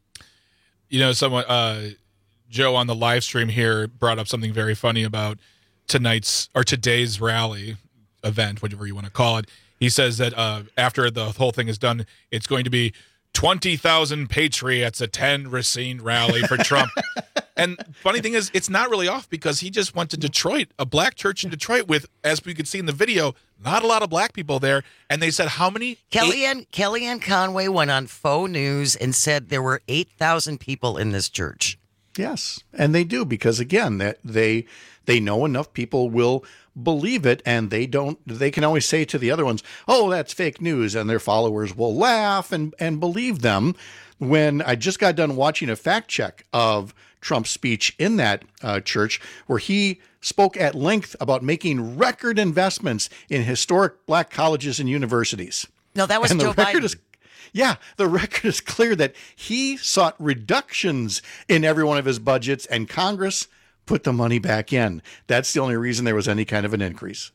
Joe on the live stream here brought up something very funny about today's rally event, whatever you want to call it. He says that after the whole thing is done, it's going to be 20,000 patriots attend Racine rally for Trump. And funny thing is, it's not really off because he just went to Detroit, a black church in Detroit with, as we could see in the video, not a lot of black people there. And they said, how many?
Kellyanne Conway went on Faux News and said there were 8,000 people in this church.
Yes, and they do because, again, that they know enough people will believe it, and they can always say to the other ones, oh, that's fake news, and their followers will laugh and believe them. When I just got done watching a fact check of Trump's speech in that church where he spoke at length about making record investments in historic black colleges and universities.
No, that was Joe Biden.
The record is clear that he sought reductions in every one of his budgets, and Congress put the money back in. That's the only reason there was any kind of an increase.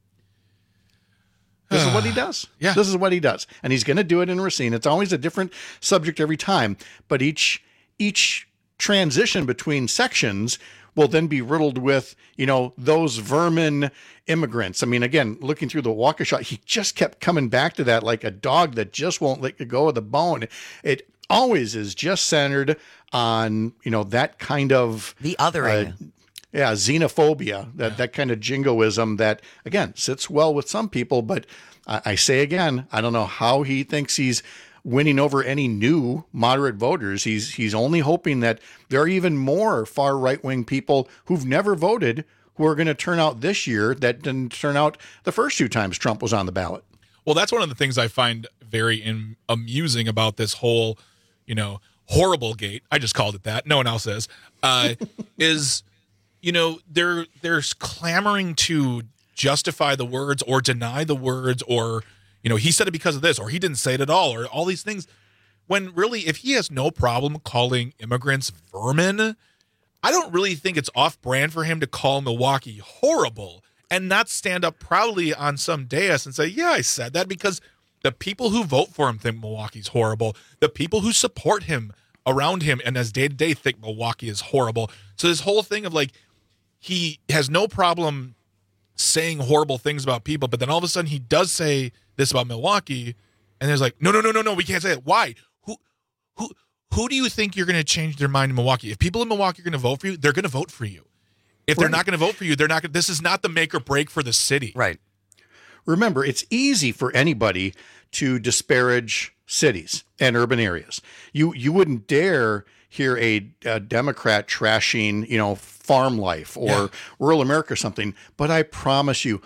This is what he does.
Yeah.
This is what he does. And he's going to do it in Racine. It's always a different subject every time, but each transition between sections will then be riddled with, those vermin immigrants. I mean, again, looking through the Waukesha, he just kept coming back to that like a dog that just won't let go of the bone. It always is just centered on, that kind of
the othering.
Xenophobia, that kind of jingoism that, again, sits well with some people. But I say again, I don't know how he thinks he's winning over any new moderate voters. He's only hoping that there are even more far right-wing people who've never voted who are going to turn out this year that didn't turn out the first 2 times Trump was on the ballot.
Well, that's one of the things I find very amusing about this whole, horrible gate. I just called it that. No one else is. Is, they're clamoring to justify the words or deny the words, or he said it because of this, or he didn't say it at all, or all these things. When really, if he has no problem calling immigrants vermin, I don't really think it's off-brand for him to call Milwaukee horrible and not stand up proudly on some dais and say, yeah, I said that, because the people who vote for him think Milwaukee's horrible. The people who support him around him and as day-to-day think Milwaukee is horrible. So this whole thing of like, he has no problem saying horrible things about people, but then all of a sudden he does say this about Milwaukee, and there's like, no, we can't say it. Why? Who do you think you're going to change their mind in Milwaukee? If people in Milwaukee are going to vote for you, they're going to vote for you. If they're not going to vote for you, they're not. This is not the make or break for the city.
Right.
Remember, it's easy for anybody to disparage cities and urban areas. You wouldn't dare hear a Democrat trashing, farm life or rural America or something. But I promise you,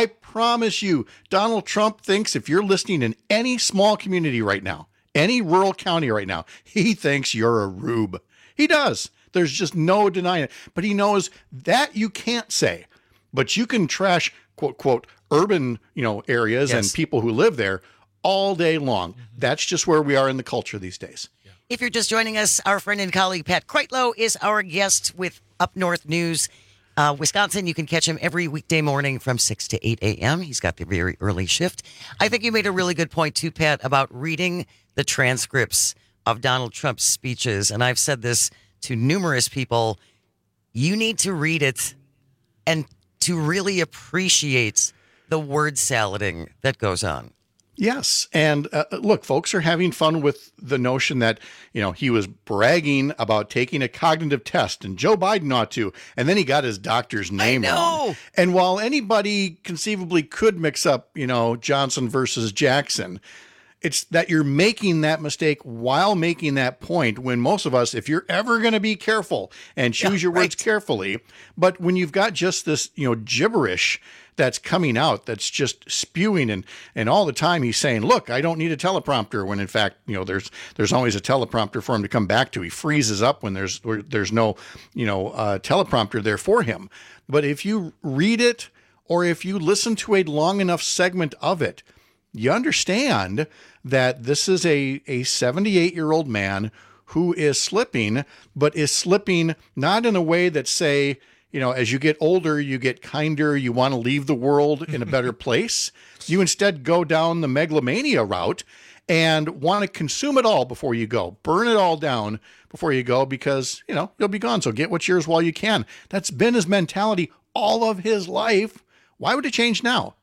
Donald Trump thinks if you're listening in any small community right now, any rural county right now, he thinks you're a rube. He does. There's just no denying it. But he knows that you can't say. But you can trash, quote, quote, urban, areas and people who live there all day long. Mm-hmm. That's just where we are in the culture these days.
Yeah. If you're just joining us, our friend and colleague Pat Kreitlow is our guest with Up North News. Wisconsin, you can catch him every weekday morning from 6 to 8 a.m. He's got the very early shift. I think you made a really good point, too, Pat, about reading the transcripts of Donald Trump's speeches. And I've said this to numerous people. You need to read it and to really appreciate the word salading that goes on.
Yes. And look, folks are having fun with the notion that, he was bragging about taking a cognitive test and Joe Biden ought to, and then he got his doctor's name wrong. And while anybody conceivably could mix up, Johnson versus Jackson, it's that you're making that mistake while making that point, when most of us, if you're ever going to be careful and choose your words carefully, but when you've got just this, gibberish that's coming out, that's just spewing, and all the time he's saying, look, I don't need a teleprompter, when in fact, there's always a teleprompter for him to come back to. He freezes up when there's no, teleprompter there for him. But if you read it, or if you listen to a long enough segment of it, you understand that this is a 78-year-old man who is slipping, but is slipping not in a way that, say, as you get older, you get kinder, you want to leave the world in a better place. You instead go down the megalomania route and want to consume it all before you go. Burn it all down before you go, because, you'll be gone. So get what's yours while you can. That's been his mentality all of his life. Why would it change now?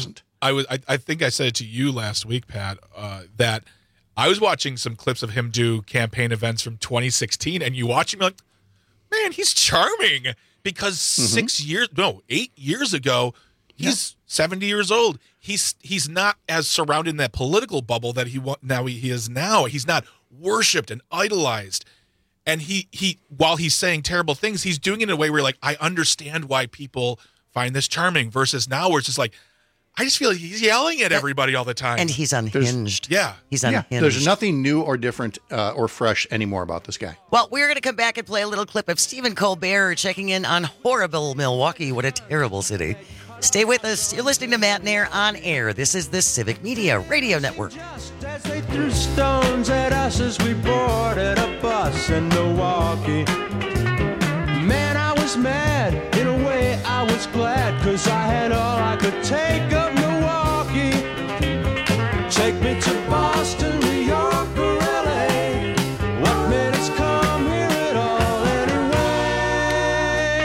I think I said it to you last week, Pat, that I was watching some clips of him do campaign events from 2016, and you watch him, like, man, he's charming, because 8 years ago, he's 70 years old. He's not as surrounded in that political bubble that he is now. He's not worshipped and idolized. And he while he's saying terrible things, he's doing it in a way where, like, I understand why people find this charming, versus now where it's just like, I just feel like he's yelling at everybody all the time.
And he's unhinged. He's unhinged.
There's nothing new or different or fresh anymore about this guy.
Well, we're going to come back and play a little clip of Stephen Colbert checking in on horrible Milwaukee. What a terrible city. Stay with us. You're listening to Matt and Air on Air. This is the Civic Media Radio Network.
As they threw stones at us as we boarded a bus in Milwaukee. Man, I was mad. In a way, I was glad, 'cause I had all I could take of Milwaukee. Take me to Boston, New York, or LA. What made us come here at all anyway?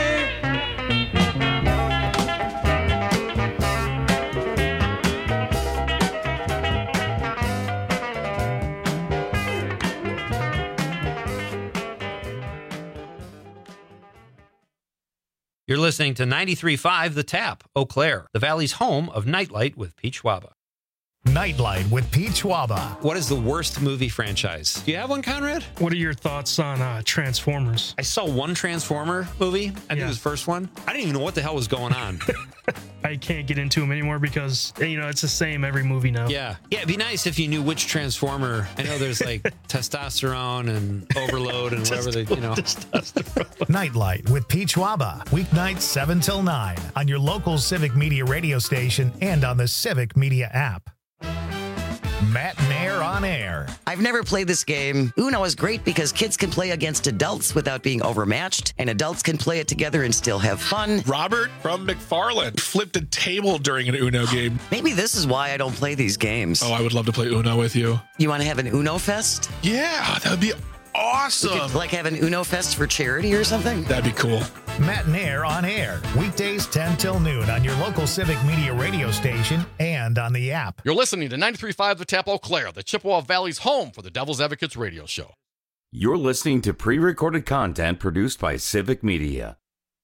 You're listening to 93.5 The Tap, Eau Claire, the Valley's home of Nightlight with Pete Schwaba.
Nightlight with Pete Schwaba.
What is the worst movie franchise? Do you have one, Conrad?
What are your thoughts on Transformers?
I saw one Transformer movie. I think it was the first one. I didn't even know what the hell was going on.
I can't get into them anymore because, it's the same every movie now.
Yeah, it'd be nice if you knew which Transformer. I know there's like testosterone and overload and whatever
Nightlight with Pete Schwaba. Weeknights 7 till 9 on your local Civic Media radio station and on the Civic Media app. Matt Nair on air.
I've never played this game. Uno is great because kids can play against adults without being overmatched, and adults can play it together and still have fun.
Robert from McFarland flipped a table during an Uno game.
Maybe this is why I don't play these games.
Oh, I would love to play Uno with you.
You want to have an Uno Fest?
Yeah, that would be awesome.
We could, have an Uno Fest for charity or something?
That'd be cool.
Matt Nair on air. Weekdays 10 till noon on your local Civic Media radio station and on the app.
You're listening to 93.5 The Tap, Eau Claire, the Chippewa Valley's home for the Devil's Advocates radio show.
You're listening to pre-recorded content produced by Civic Media.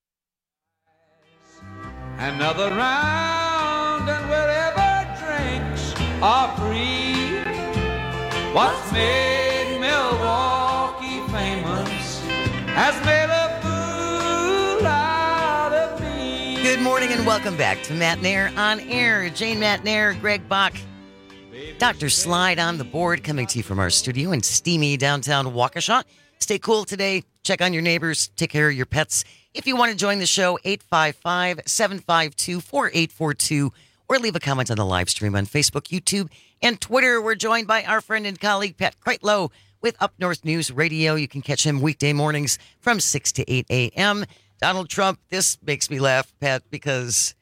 Another round and wherever drinks are free. What's made Milwaukee famous has made a fool out of me.
Good morning and welcome back to Matt Nair on air. Jane Matt Nair, Greg Bach, Dr. Slide on the board, coming to you from our studio in steamy downtown Waukesha. Stay cool today. Check on your neighbors. Take care of your pets. If you want to join the show, 855-752-4842, or leave a comment on the live stream on Facebook, YouTube, and Twitter. We're joined by our friend and colleague, Pat Kreitlow, with Up North News Radio. You can catch him weekday mornings from 6 to 8 a.m. Donald Trump, this makes me laugh, Pat, because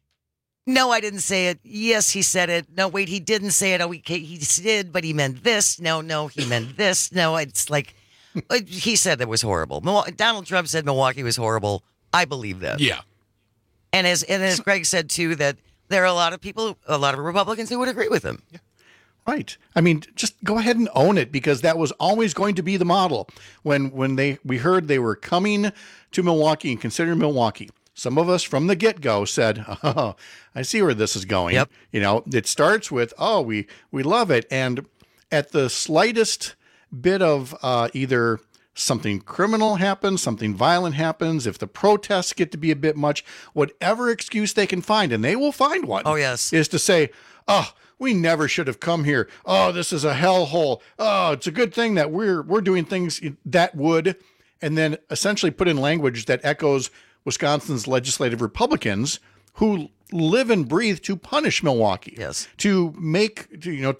no, I didn't say it. Yes, he said it. No, wait, he didn't say it. Oh, he did, but he meant this. No, he meant this. No, it's like he said it was horrible. Donald Trump said Milwaukee was horrible. I believe that.
Yeah.
And as Greg said, too, that there are a lot of people, a lot of Republicans who would agree with him.
Yeah. Right. I mean, just go ahead and own it, because that was always going to be the model. When we heard they were coming to Milwaukee and considering Milwaukee, some of us from the get-go said, "Oh, I see where this is going."
Yep.
It starts with, "Oh, we love it," and at the slightest bit of either something criminal happens, something violent happens, if the protests get to be a bit much, whatever excuse they can find, and they will find one.
Oh, yes.
Is to say, "Oh, we never should have come here. Oh, this is a hellhole. Oh, it's a good thing that we're doing things that would," and then essentially put in language that echoes Wisconsin's legislative Republicans who live and breathe to punish Milwaukee.
Yes.
To make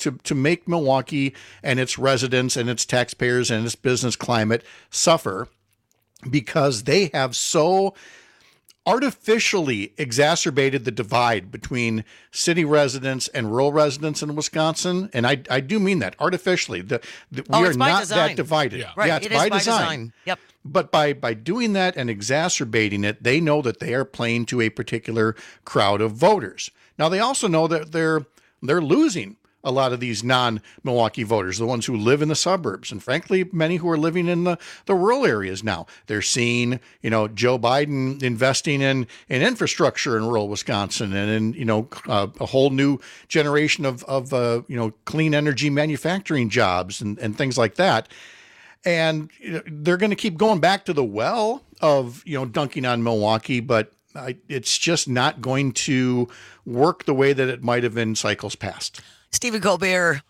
Milwaukee and its residents and its taxpayers and its business climate suffer, because they have so artificially exacerbated the divide between city residents and rural residents in Wisconsin. And I do mean that artificially. We are not that divided.
Yeah, right.
Yeah, it's by design.
Yep.
But by doing that and exacerbating it, they know that they are playing to a particular crowd of voters. Now, they also know that they're losing a lot of these non-Milwaukee voters, the ones who live in the suburbs, and frankly, many who are living in the rural areas now. They're seeing, Joe Biden investing in infrastructure in rural Wisconsin and in, a whole new generation of clean energy manufacturing jobs and things like that. And they're going to keep going back to the well of, dunking on Milwaukee, but it's just not going to work the way that it might have in cycles past.
Stephen Colbert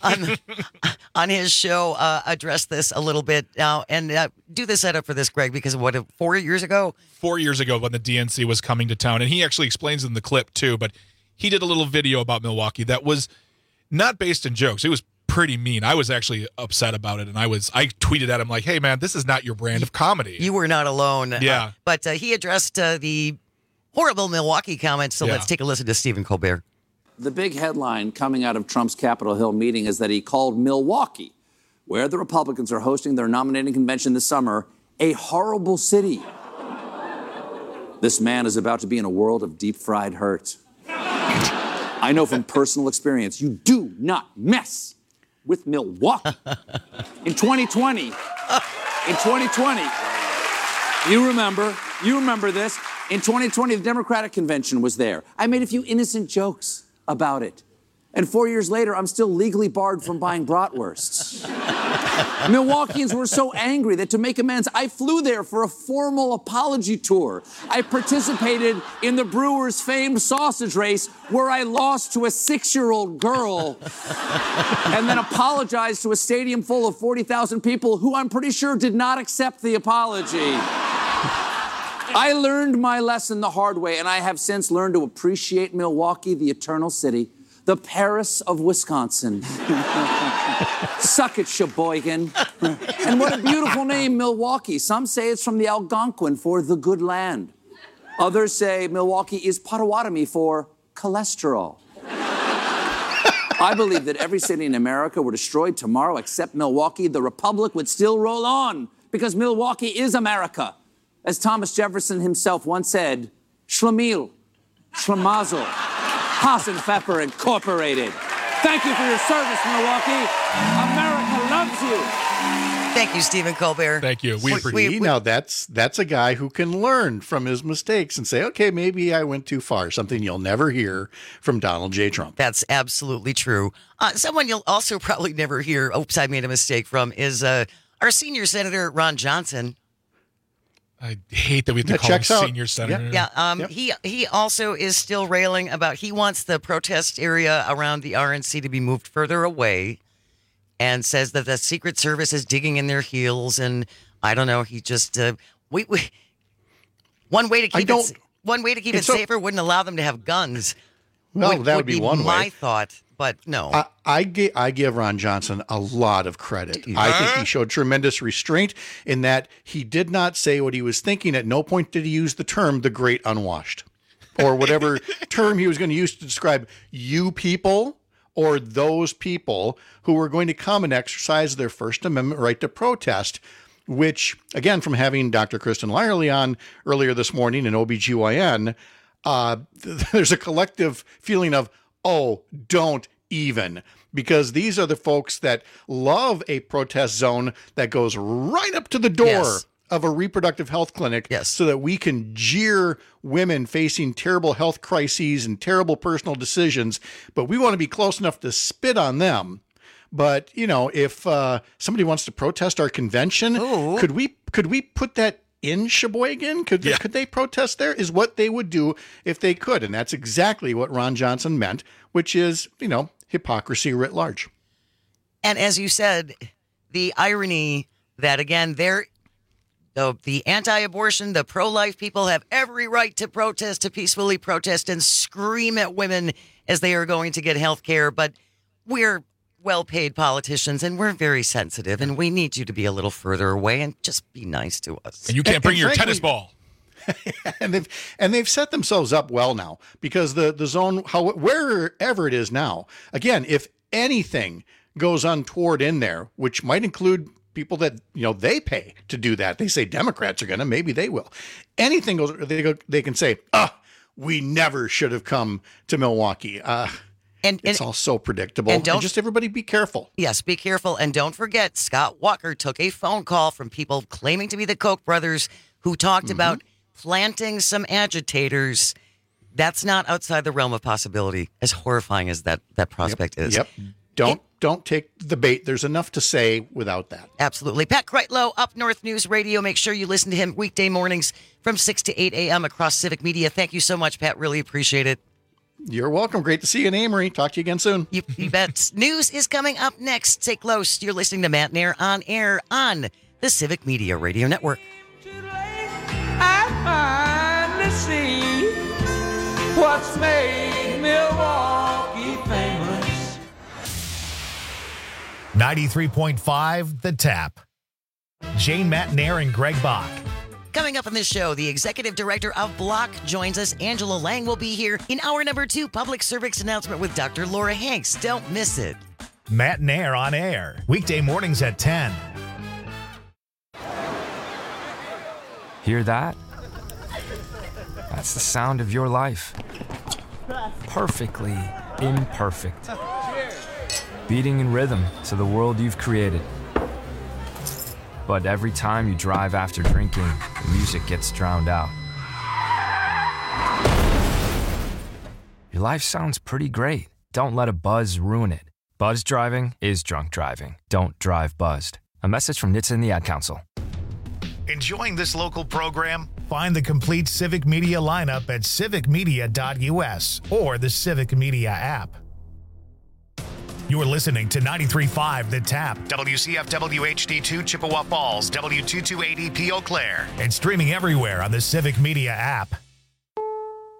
on his show addressed this a little bit now, and do the setup for this, Greg, because 4 years ago?
4 years ago when the DNC was coming to town, and he actually explains in the clip too, but he did a little video about Milwaukee that was not based in jokes. It was pretty mean. I was actually upset about it, and I tweeted at him like, "Hey man, this is not your brand of comedy."
You were not alone.
Yeah.
But he addressed the horrible Milwaukee comments, so let's take a listen to Stephen Colbert.
The big headline coming out of Trump's Capitol Hill meeting is that he called Milwaukee, where the Republicans are hosting their nominating convention this summer, a horrible city. This man is about to be in a world of deep-fried hurt. I know from personal experience, you do not mess with Milwaukee. In 2020, you remember this, In 2020, the Democratic convention was there. I made a few innocent jokes about it. And 4 years later, I'm still legally barred from buying bratwursts. Milwaukeeans were so angry that to make amends, I flew there for a formal apology tour. I participated in the Brewers' famed sausage race where I lost to a 6-year-old girl and then apologized to a stadium full of 40,000 people who I'm pretty sure did not accept the apology. I learned my lesson the hard way, and I have since learned to appreciate Milwaukee, the eternal city, the Paris of Wisconsin. Suck it, Sheboygan. And what a beautiful name, Milwaukee. Some say it's from the Algonquin for the good land. Others say Milwaukee is Potawatomi for cholesterol. I believe that every city in America were destroyed tomorrow except Milwaukee, the republic would still roll on because Milwaukee is America. As Thomas Jefferson himself once said, Schlemiel, Schlemazel, Hasenpfeffer Incorporated. Thank you for your service, Milwaukee. America loves you.
Thank you, Stephen Colbert.
Thank you.
Now that's a guy who can learn from his mistakes and say, okay, maybe I went too far. Something you'll never hear from Donald J. Trump.
That's absolutely true. Someone you'll also probably never hear, oops, I made a mistake from, is our senior Senator, Ron Johnson.
I hate that we have to call him senior senator.
Yeah, he also is still railing about, he wants the protest area around the RNC to be moved further away and says that the Secret Service is digging in their heels. And I don't know, he just, one way to keep it safer wouldn't allow them to have guns.
Well, that would be one way.
My thought. But no.
I give Ron Johnson a lot of credit. I think he showed tremendous restraint in that he did not say what he was thinking. At no point did he use the term the great unwashed or whatever term he was going to use to describe you people or those people who were going to come and exercise their First Amendment right to protest, which, again, from having Dr. Kristen Lyerly on earlier this morning in OBGYN, there's a collective feeling of, oh, don't even, because these are the folks that love a protest zone that goes right up to the door of a reproductive health clinic so that we can jeer women facing terrible health crises and terrible personal decisions. But we want to be close enough to spit on them. But, you know, if somebody wants to protest our convention, could we put that in Sheboygan? Could they protest there? Is what they would do if they could. And that's exactly what Ron Johnson meant, which is, you know, hypocrisy writ large.
And as you said, the irony that, again, the anti-abortion, the pro-life people have every right to protest, to peacefully protest and scream at women as they are going to get health care. But we're well-paid politicians, and we're very sensitive, and we need you to be a little further away and just be nice to us.
And you can't bring your tennis ball.
and they've set themselves up well now, because the zone, wherever it is now, again, if anything goes untoward in there, which might include people that, you know, they pay to do that. They say Democrats are going to, maybe they will. Anything goes, they can say, we never should have come to Milwaukee. And it's all so predictable. And just everybody be careful.
Yes, be careful. And don't forget, Scott Walker took a phone call from people claiming to be the Koch brothers who talked about planting some agitators. That's not outside the realm of possibility, as horrifying as that prospect is.
Yep. Don't take the bait. There's enough to say without that.
Absolutely. Pat Kreitlow, Up North News Radio. Make sure you listen to him weekday mornings from 6 to 8 a.m. across Civic Media. Thank you so much, Pat. Really appreciate it.
You're welcome. Great to see you in Amory. Talk to you again soon.
You bet. News is coming up next. Stay close. You're listening to Matt Nair on air on the Civic Media Radio Network.
I finally see what's made Milwaukee famous.
93.5 The Tap. Jane, Matt Nair, and Greg Bach.
Coming up on this show, the executive director of Block joins us. Angela Lang will be here in hour number 2, public service announcement with Dr. Laura Hanks. Don't miss it.
Matt Nair on air, weekday mornings at 10.
Hear that? That's the sound of your life. Perfectly imperfect. Beating in rhythm to the world you've created. But every time you drive after drinking, the music gets drowned out. Your life sounds pretty great. Don't let a buzz ruin it. Buzz driving is drunk driving. Don't drive buzzed. A message from NHTSA and the Ad Council.
Enjoying this local program? Find the complete Civic Media lineup at civicmedia.us or the Civic Media app. You're listening to 93.5 The Tap, WCFW HD2 Chippewa Falls, W228EP Eau Claire, and streaming everywhere on the Civic Media app.